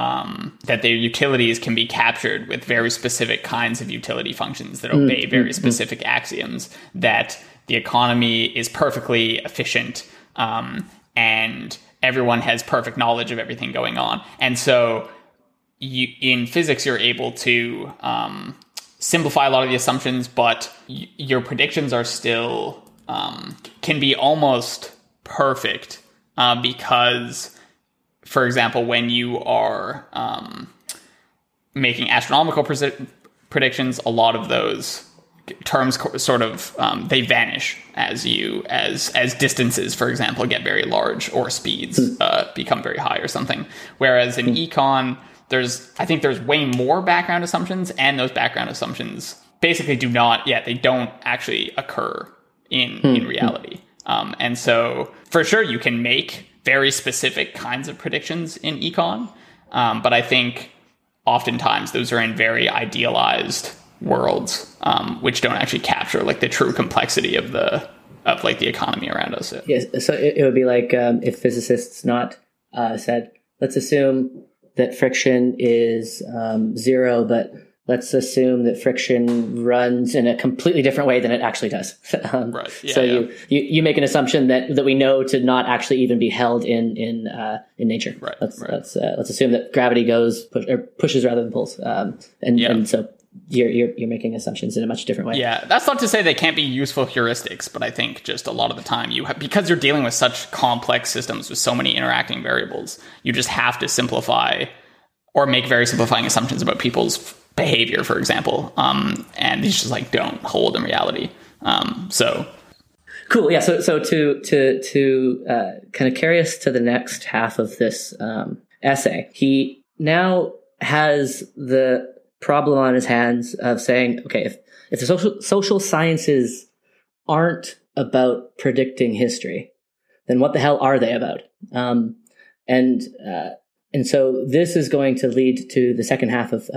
utilities can be captured with very specific kinds of utility functions that obey very specific axioms, that the economy is perfectly efficient, and everyone has perfect knowledge of everything going on. And so in physics, you're able to simplify a lot of the assumptions, but your predictions are still can be almost perfect, because, for example, when you are making astronomical predictions, a lot of those terms sort of they vanish as distances, for example, get very large, or speeds become very high or something. Whereas in econ, I think there's way more background assumptions, and those background assumptions basically they don't actually occur in reality. And so for sure you can make very specific kinds of predictions in econ, but I think oftentimes those are in very idealized worlds, which don't actually capture like the true complexity of the economy around us. Yes, so it would be like if physicists not said, let's assume that friction is 0, but let's assume that friction runs in a completely different way than it actually does. Right. Yeah, so you make an assumption that we know to not actually even be held in nature. Right. Let's assume that gravity pushes rather than pulls. And so you're making assumptions in a much different way. Yeah, that's not to say they can't be useful heuristics, but I think just a lot of the time because you're dealing with such complex systems with so many interacting variables, you just have to simplify or make very simplifying assumptions about people's behavior, for example. And these just like don't hold in reality. So cool. Yeah. So to kind of carry us to the next half of this essay, he now has the problem on his hands of saying, okay, if the social sciences aren't about predicting history, then what the hell are they about? And so this is going to lead to the second half of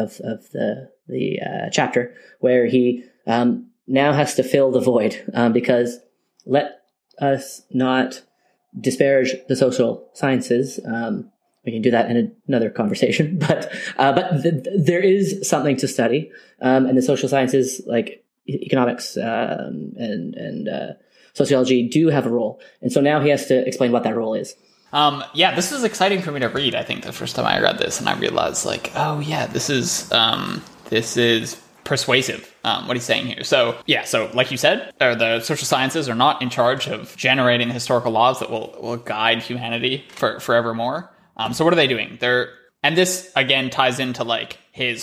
the chapter, where he now has to fill the void, because let us not disparage the social sciences. We can do that in another conversation, but there is something to study, and the social sciences like economics and sociology do have a role, and so now he has to explain what that role is. This is exciting for me to read. I think the first time I read this, and I realized like, oh yeah, this is persuasive. What he's saying here. So like you said, the social sciences are not in charge of generating the historical laws that will guide humanity forevermore. So what are they doing? And this again ties into like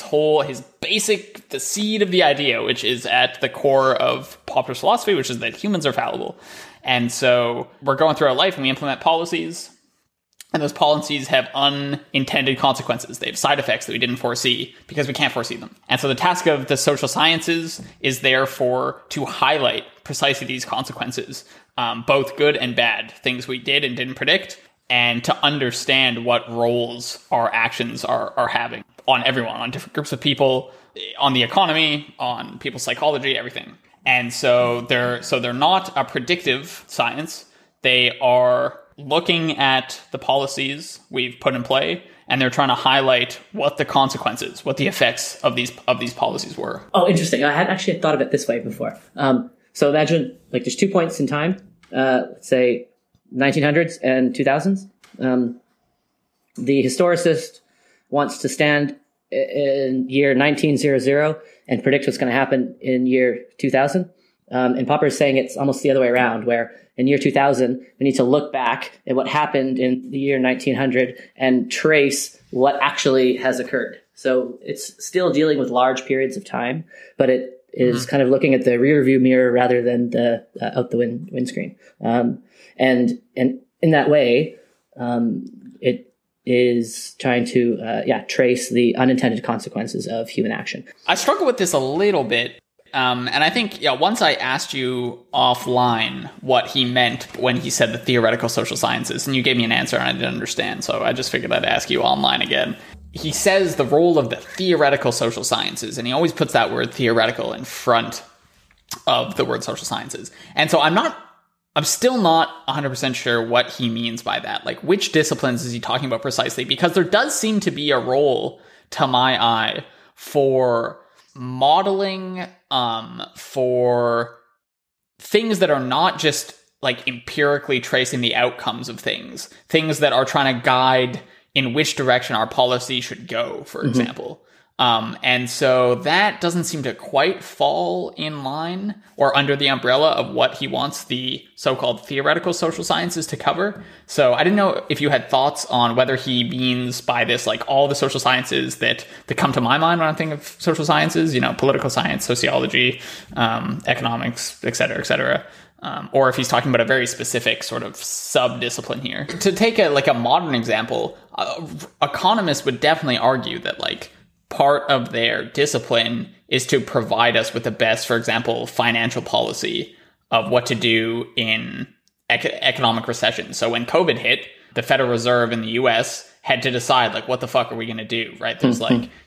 the seed of the idea, which is at the core of popular philosophy, which is that humans are fallible. And so we're going through our life and we implement policies, and those policies have unintended consequences. They have side effects that we didn't foresee because we can't foresee them. And so the task of the social sciences is therefore to highlight precisely these consequences, both good and bad, things we did and didn't predict, and to understand what roles our actions are having on everyone, on different groups of people, on the economy, on people's psychology, everything. And so they're not a predictive science. They are looking at the policies we've put in play, and they're trying to highlight what the consequences, what the effects of these policies were. Oh, interesting. I had actually thought of it this way before. So imagine like there's 2 points in time, let's say 1900s and 2000s. The historicist wants to stand in year 1900 and predict what's going to happen in year 2000. And Popper is saying it's almost the other way around, where in year 2000, we need to look back at what happened in the year 1900 and trace what actually has occurred. So it's still dealing with large periods of time, but it is kind of looking at the rear view mirror rather than the out the windscreen. And in that way, it is trying to trace the unintended consequences of human action. I struggle with this a little bit. And I think, once I asked you offline what he meant when he said the theoretical social sciences, and you gave me an answer and I didn't understand, so I just figured I'd ask you online again. He says the role of the theoretical social sciences, and he always puts that word theoretical in front of the word social sciences. And so I'm still not 100% sure what he means by that. Like, which disciplines is he talking about precisely? Because there does seem to be a role, to my eye, for modeling, for things that are not just like empirically tracing the outcomes of things that are trying to guide in which direction our policy should go, for example. And so that doesn't seem to quite fall in line or under the umbrella of what he wants the so-called theoretical social sciences to cover. So I didn't know if you had thoughts on whether he means by this, like all the social sciences that come to my mind when I think of social sciences, political science, sociology, economics, et cetera, or if he's talking about a very specific sort of sub-discipline here. To take a modern example, economists would definitely argue that part of their discipline is to provide us with the best, for example, financial policy of what to do in economic recession. So when COVID hit, the Federal Reserve in the US had to decide, what the fuck are we going to do, right? There's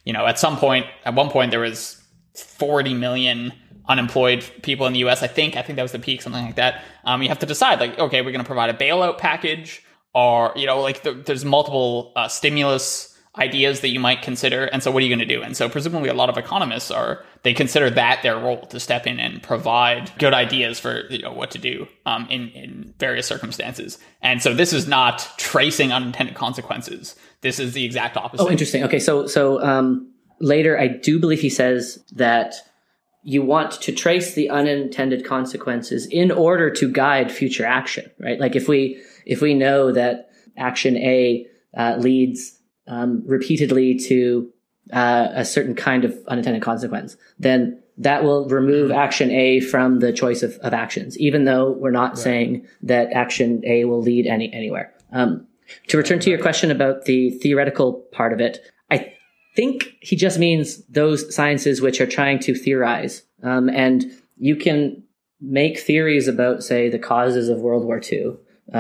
at one point there was 40 million unemployed people in the US. I think that was the peak, something like that. You have to decide, okay, we're going to provide a bailout package, or, there's multiple stimulus ideas that you might consider. And so what are you going to do? And so presumably a lot of economists they consider that their role, to step in and provide good ideas for what to do in various circumstances. And so this is not tracing unintended consequences. This is the exact opposite. Oh, interesting. Okay. So later, I do believe he says that you want to trace the unintended consequences in order to guide future action, right? If we know that action A leads repeatedly to a certain kind of unintended consequence, then that will remove action A from the choice of actions, even though we're not saying that action A will lead anywhere. To return to your question about the theoretical part of it, I think he just means those sciences which are trying to theorize. And you can make theories about, say, the causes of World War II.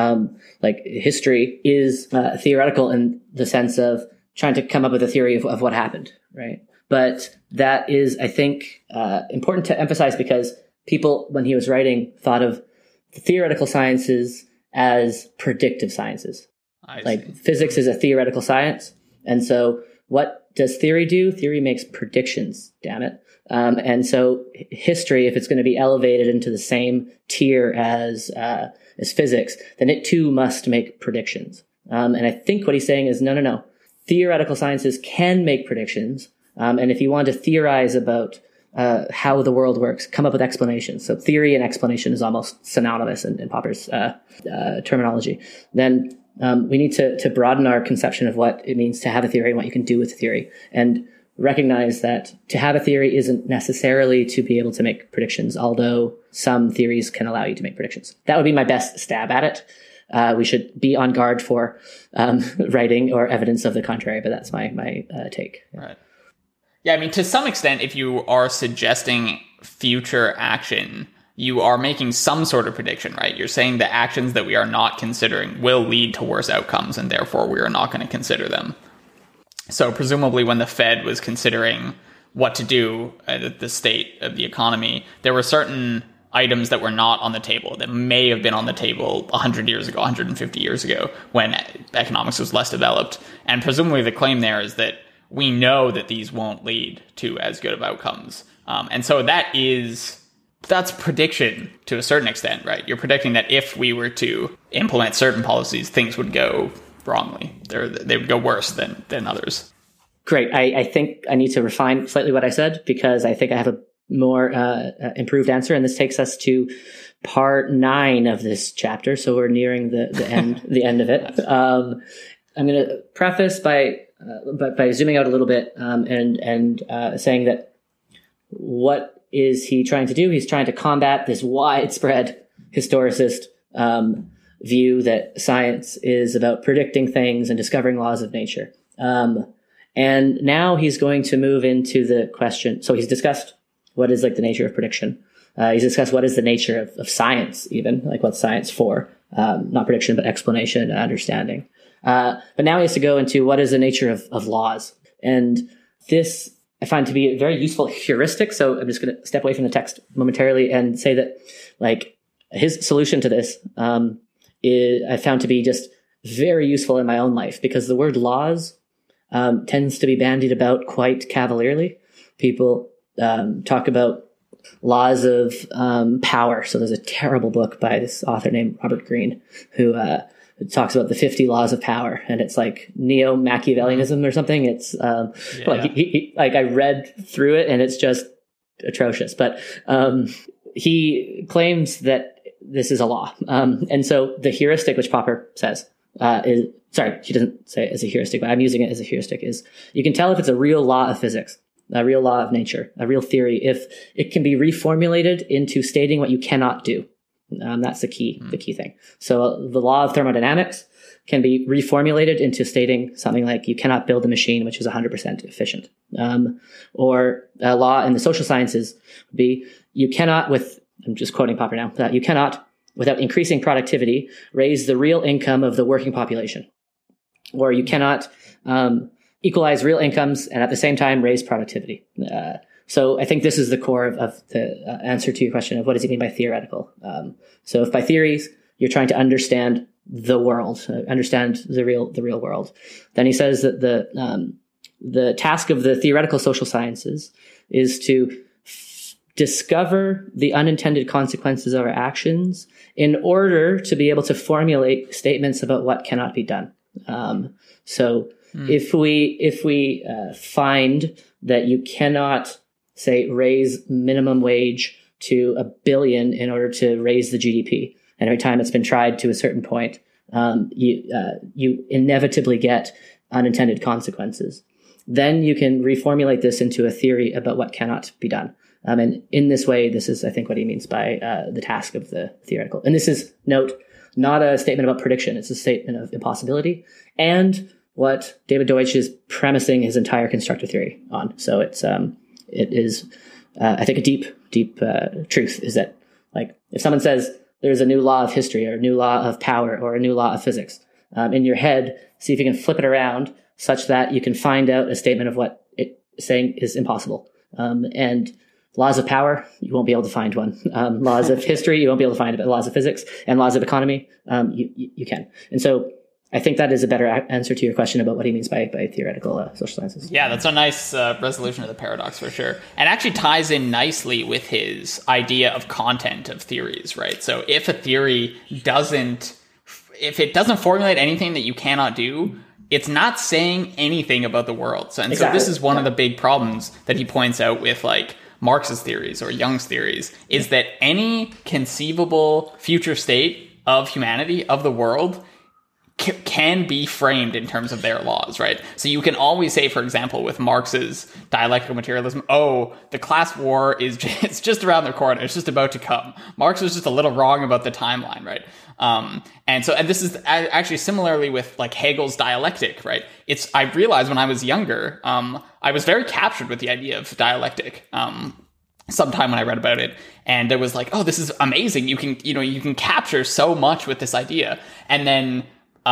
History is theoretical in the sense of trying to come up with a theory of what happened, right? But that is, I think, important to emphasize, because people, when he was writing, thought of the theoretical sciences as predictive sciences. Physics is a theoretical science. And so what does theory do? Theory makes predictions, damn it. And so history, if it's going to be elevated into the same tier as physics, then it too must make predictions. And I think what he's saying is, no. Theoretical sciences can make predictions. And if you want to theorize about how the world works, come up with explanations. So theory and explanation is almost synonymous in Popper's terminology. Then we need to broaden our conception of what it means to have a theory and what you can do with a theory, and recognize that to have a theory isn't necessarily to be able to make predictions, although some theories can allow you to make predictions. That would be my best stab at it. We should be on guard for writing or evidence of the contrary, but that's my take. Right. Yeah, I mean, to some extent, if you are suggesting future action, you are making some sort of prediction, right? You're saying the actions that we are not considering will lead to worse outcomes, and therefore we are not going to consider them. So presumably when the Fed was considering what to do at the state of the economy, there were certain items that were not on the table that may have been on the table 100 years ago, 150 years ago, when economics was less developed. And presumably the claim there is that we know that these won't lead to as good of outcomes. And so that's prediction to a certain extent, right? You're predicting that if we were to implement certain policies, things would go wrongly. They would go worse than others. Great. I think I need to refine slightly what I said, because I think I have a more improved answer. And this takes us to part 9 of this chapter. So we're nearing the end of it. I'm going to preface by zooming out a little bit and saying that what is he trying to do? He's trying to combat this widespread historicist view that science is about predicting things and discovering laws of nature. And now he's going to move into the question. So he's discussed what is the nature of prediction. He's discussed what is the nature of science, even what's science for, not prediction, but explanation and understanding. But now he has to go into what is the nature of laws. And this I find to be a very useful heuristic. So I'm just going to step away from the text momentarily and say that his solution to this, I found to be just very useful in my own life, because the word laws tends to be bandied about quite cavalierly. People talk about laws of power. So there's a terrible book by this author named Robert Greene who it talks about the 50 laws of power, and it's like neo-Machiavellianism or something. It's like I read through it, and it's just atrocious. But he claims that this is a law, and so the heuristic, which Popper says, is sorry, she doesn't say it as a heuristic, but I'm using it as a heuristic. Is you can tell if it's a real law of physics, a real law of nature, a real theory, if it can be reformulated into stating what you cannot do. That's the key thing. So the law of thermodynamics can be reformulated into stating something like you cannot build a machine which is 100% efficient. Or a law in the social sciences would be you cannot, I'm just quoting Popper now, you cannot, without increasing productivity, raise the real income of the working population. Or you cannot equalize real incomes and at the same time raise productivity. So I think this is the core of the answer to your question of what does he mean by theoretical. So if by theories you're trying to understand the world, understand the real world, then he says that the task of the theoretical social sciences is to discover the unintended consequences of our actions in order to be able to formulate statements about what cannot be done. If we find that you cannot, say, raise minimum wage to $1 billion in order to raise the GDP, and every time it's been tried to a certain point, you inevitably get unintended consequences. Then you can reformulate this into a theory about what cannot be done. And in this way, this is, I think, what he means by the task of the theoretical. And this is, note, not a statement about prediction. It's a statement of impossibility and what David Deutsch is premising his entire constructor theory on. So it is, I think, a deep truth is that, like, if someone says there's a new law of history or a new law of power or a new law of physics, in your head, see if you can flip it around such that you can find out a statement of what it's saying is impossible. And laws of power, you won't be able to find one. Laws of history, you won't be able to find it. But laws of physics and laws of economy, you can. And so I think that is a better answer to your question about what he means by theoretical social sciences. Yeah, that's a nice resolution of the paradox for sure. And actually ties in nicely with his idea of content of theories, right? So if a theory doesn't formulate anything that you cannot do, it's not saying anything about the world. So this is one of the big problems that he points out with, like, Marx's theories or Jung's theories, is that any conceivable future state of humanity, of the world, can be framed in terms of their laws, right? So you can always say, for example, with Marx's dialectical materialism, the class war it's just around the corner. It's just about to come. Marx was just a little wrong about the timeline, right? And this is actually similarly with, like, Hegel's dialectic, right? I realized when I was younger, I was very captured with the idea of dialectic. Sometime when I read about it, and it was like, oh, this is amazing. You can capture so much with this idea. And then,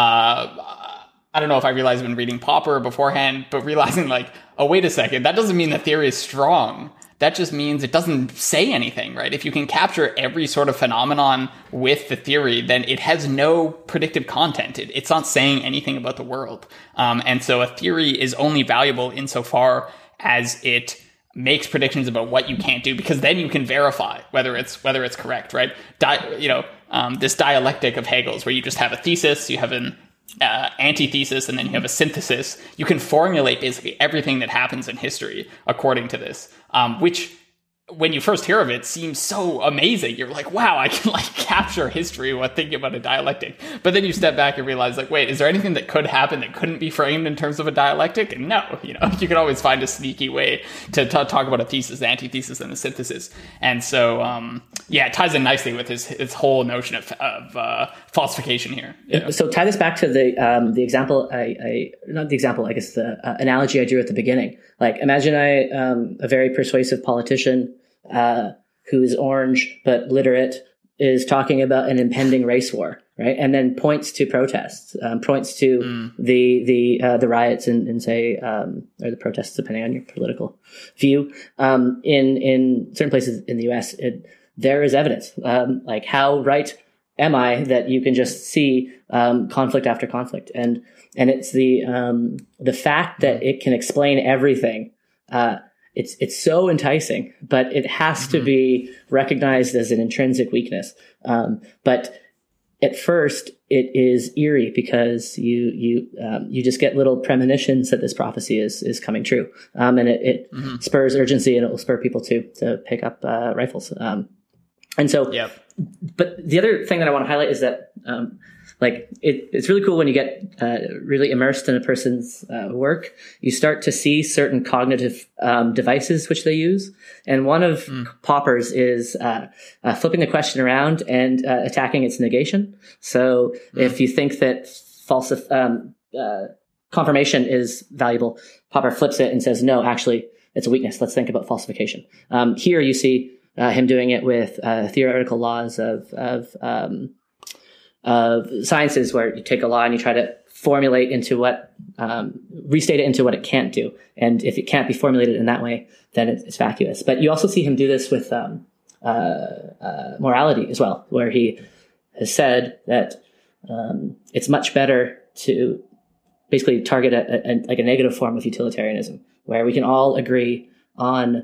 I don't know if I realized when reading Popper beforehand, but realizing, like, oh, wait a second, that doesn't mean the theory is strong. That just means it doesn't say anything, right? If you can capture every sort of phenomenon with the theory, then it has no predictive content. It's not saying anything about the world. And so a theory is only valuable insofar as it makes predictions about what you can't do, because then you can verify whether it's correct, right? This dialectic of Hegel's, where you just have a thesis, you have an antithesis, and then you have a synthesis. You can formulate basically everything that happens in history according to this, which, when you first hear of it, seems so amazing. You're like, wow, I can, like, capture history while thinking about a dialectic. But then you step back and realize, like, wait, is there anything that could happen that couldn't be framed in terms of a dialectic? And no, you can always find a sneaky way to talk about a thesis, the antithesis, and the synthesis. And so, it ties in nicely with his whole notion of falsification here. Yeah. So tie this back to the example, not the example, I guess the analogy I drew at the beginning. Like, imagine a very persuasive politician who's orange but literate is talking about an impending race war, right? And then points to protests, points to the riots and say, or the protests, depending on your political view, in certain places in the U.S. There is evidence, like, how right am I that you can just see conflict after conflict, and it's the fact that it can explain everything. It's so enticing, but it has to be recognized as an intrinsic weakness. But at first it is eerie because you just get little premonitions that this prophecy is coming true, and it spurs urgency, and it will spur people to pick up rifles. And so, but the other thing that I want to highlight is that it's really cool when you get really immersed in a person's work. You start to see certain cognitive devices which they use, and one of Popper's is flipping the question around and attacking its negation. So if you think that false confirmation is valuable, Popper flips it and says, no, actually, it's a weakness. Let's think about falsification. Here you see him doing it with theoretical laws of sciences, where you take a law and you try to formulate into restate it into what it can't do. And if it can't be formulated in that way, then it's vacuous. But you also see him do this with morality as well, where he has said that it's much better to basically target a negative form of utilitarianism, where we can all agree on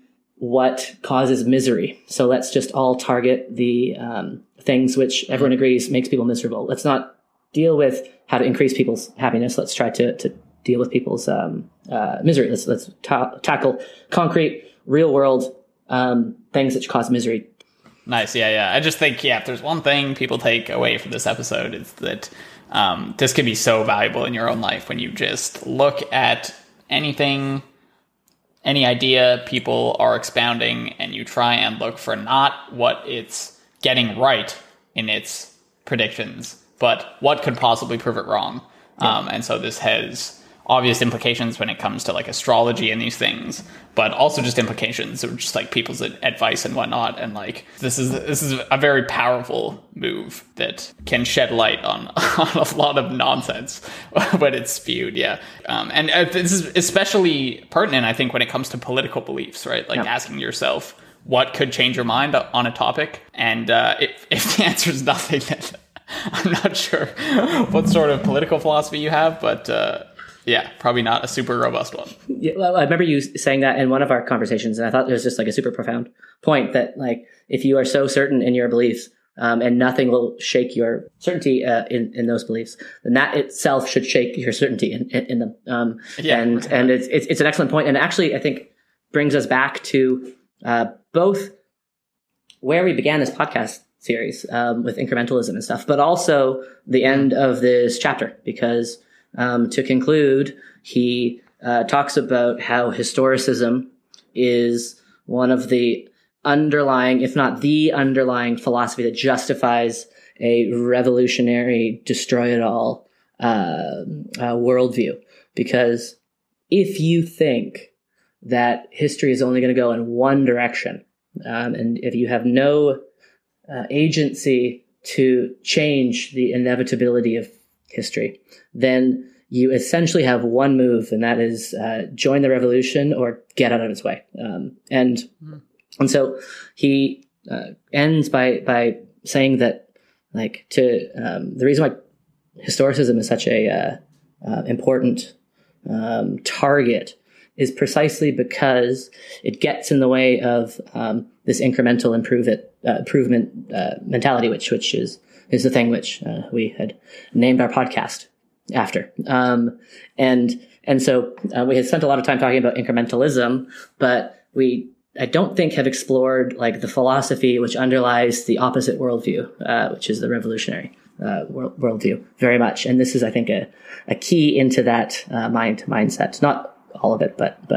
what causes misery. So let's just all target the things which everyone agrees makes people miserable. Let's not deal with how to increase people's happiness. Let's try to deal with people's misery. Let's tackle concrete, real world things that cause misery. Nice. Yeah. I just think, if there's one thing people take away from this episode, it's that this can be so valuable in your own life when you just look at anything, any idea people are expounding, and you try and look for not what it's getting right in its predictions, but what could possibly prove it wrong. And so this has obvious implications when it comes to like astrology and these things, but also just implications of just like people's advice and whatnot. And like this is a very powerful move that can shed light on a lot of nonsense when it's spewed. And this is especially pertinent, I think, when it comes to political beliefs, right? Like asking yourself what could change your mind on a topic, and if the answer is nothing, then I'm not sure what sort of political philosophy you have, but probably not a super robust one. Yeah, well, I remember you saying that in one of our conversations, and I thought it was just like a super profound point that, like, if you are so certain in your beliefs, and nothing will shake your certainty in those beliefs, then that itself should shake your certainty in them. And it's an excellent point, and actually, I think brings us back to both where we began this podcast series with incrementalism and stuff, but also the end of this chapter, because to conclude, he talks about how historicism is one of the underlying, if not the underlying philosophy that justifies a revolutionary, destroy-it-all worldview. Because if you think that history is only going to go in one direction, and if you have no agency to change the inevitability of history, then you essentially have one move, and that is join the revolution or get out of its way. And so he ends by saying that, like, the reason why historicism is such a important target is precisely because it gets in the way of this incremental improvement mentality, which is the thing which we had named our podcast after. And so we had spent a lot of time talking about incrementalism, but I don't think have explored like the philosophy which underlies the opposite worldview, which is the revolutionary worldview very much. And this is, I think, a key into that mindset. Not all of it, but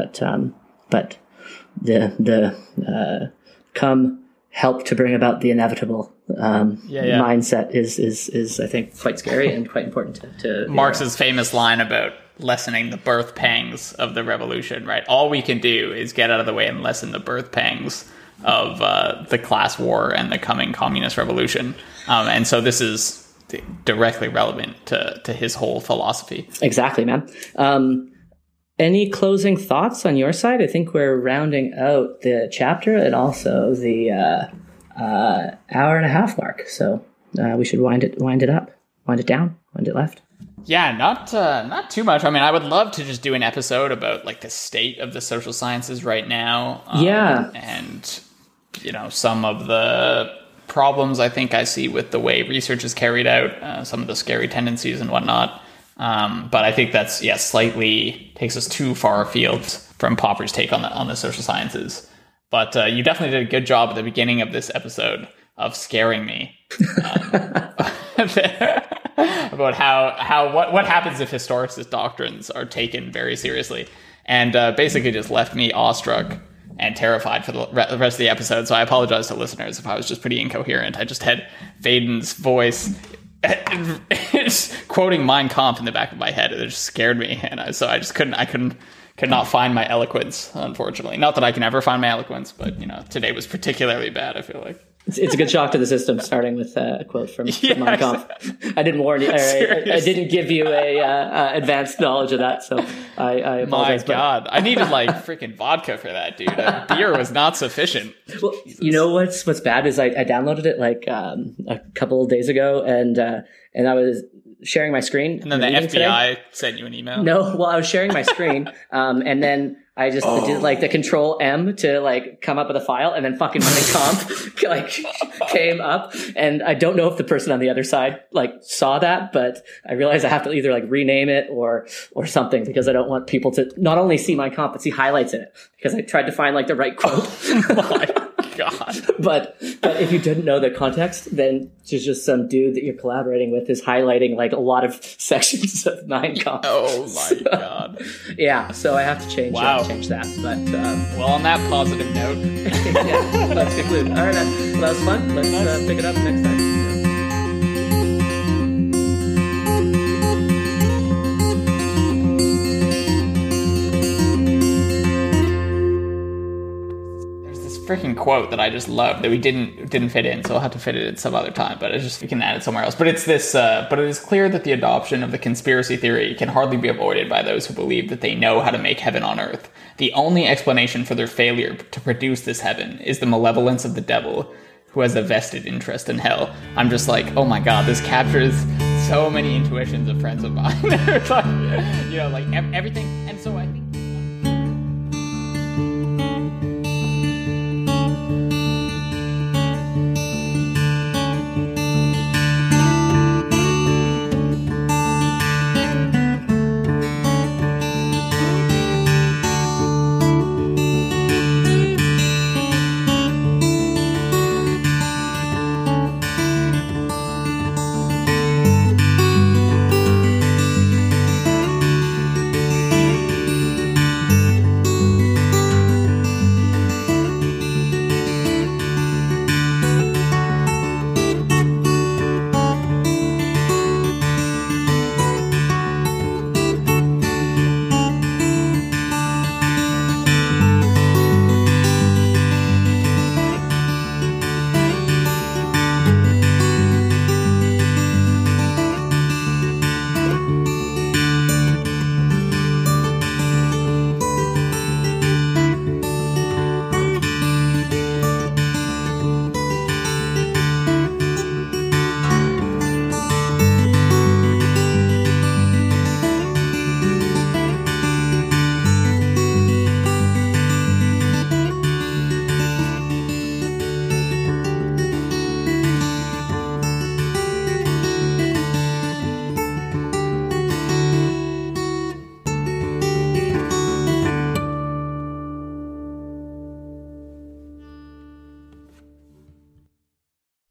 the come help to bring about the inevitable mindset is I think quite scary and quite important to Marx's famous line about lessening the birth pangs of the revolution, right? All we can do is get out of the way and lessen the birth pangs of the class war and the coming communist revolution. And so this is directly relevant to his whole philosophy. Exactly, man. Any closing thoughts on your side? I think we're rounding out the chapter and also the hour and a half mark. So we should wind it up, wind it down, wind it left. Yeah, not too much. I mean, I would love to just do an episode about like the state of the social sciences right now. And some of the problems I think I see with the way research is carried out, some of the scary tendencies and whatnot. But I think that's, slightly takes us too far afield from Popper's take on the social sciences. But you definitely did a good job at the beginning of this episode of scaring me about what happens if historicist doctrines are taken very seriously, and basically just left me awestruck and terrified for the rest of the episode. So I apologize to listeners if I was just pretty incoherent. I just had Vaden's voice quoting Mein Kampf in the back of my head, and it just scared me, and I could not find my eloquence, unfortunately. Not that I can ever find my eloquence, but today was particularly bad, I feel like. It's a good shock to the system, starting with a quote from Mein Kampf. I didn't warn you. I didn't give you a advanced knowledge of that, so I apologize. My God, I needed freaking vodka for that, dude. Beer was not sufficient. Well, Jesus. You know what's bad is I downloaded it a couple of days ago, and I was sharing my screen. And then the FBI sent you an email? No, well, I was sharing my screen, and then I just did the Control M to come up with a file, and then fucking Mein Kampf came up, and I don't know if the person on the other side saw that, but I realized I have to either rename it or something, because I don't want people to not only see Mein Kampf but see highlights in it, because I tried to find the right quote. God. But if you didn't know the context, then there's just some dude that you're collaborating with is highlighting a lot of sections of Mein Kampf. Oh my God. Yeah, so I have to change that. But well, on that positive note, let's conclude. All right, man. Well, that was fun. Let's pick it up next time. Freaking quote that I just love that we didn't fit in, so I'll have to fit it in some other time, but we can add it somewhere else. But it's this, but it is clear that the adoption of the conspiracy theory can hardly be avoided by those who believe that they know how to make heaven on earth. The only explanation for their failure to produce this heaven is the malevolence of the devil, who has a vested interest in hell. I'm just oh my God, this captures so many intuitions of friends of mine. Everything. And so I think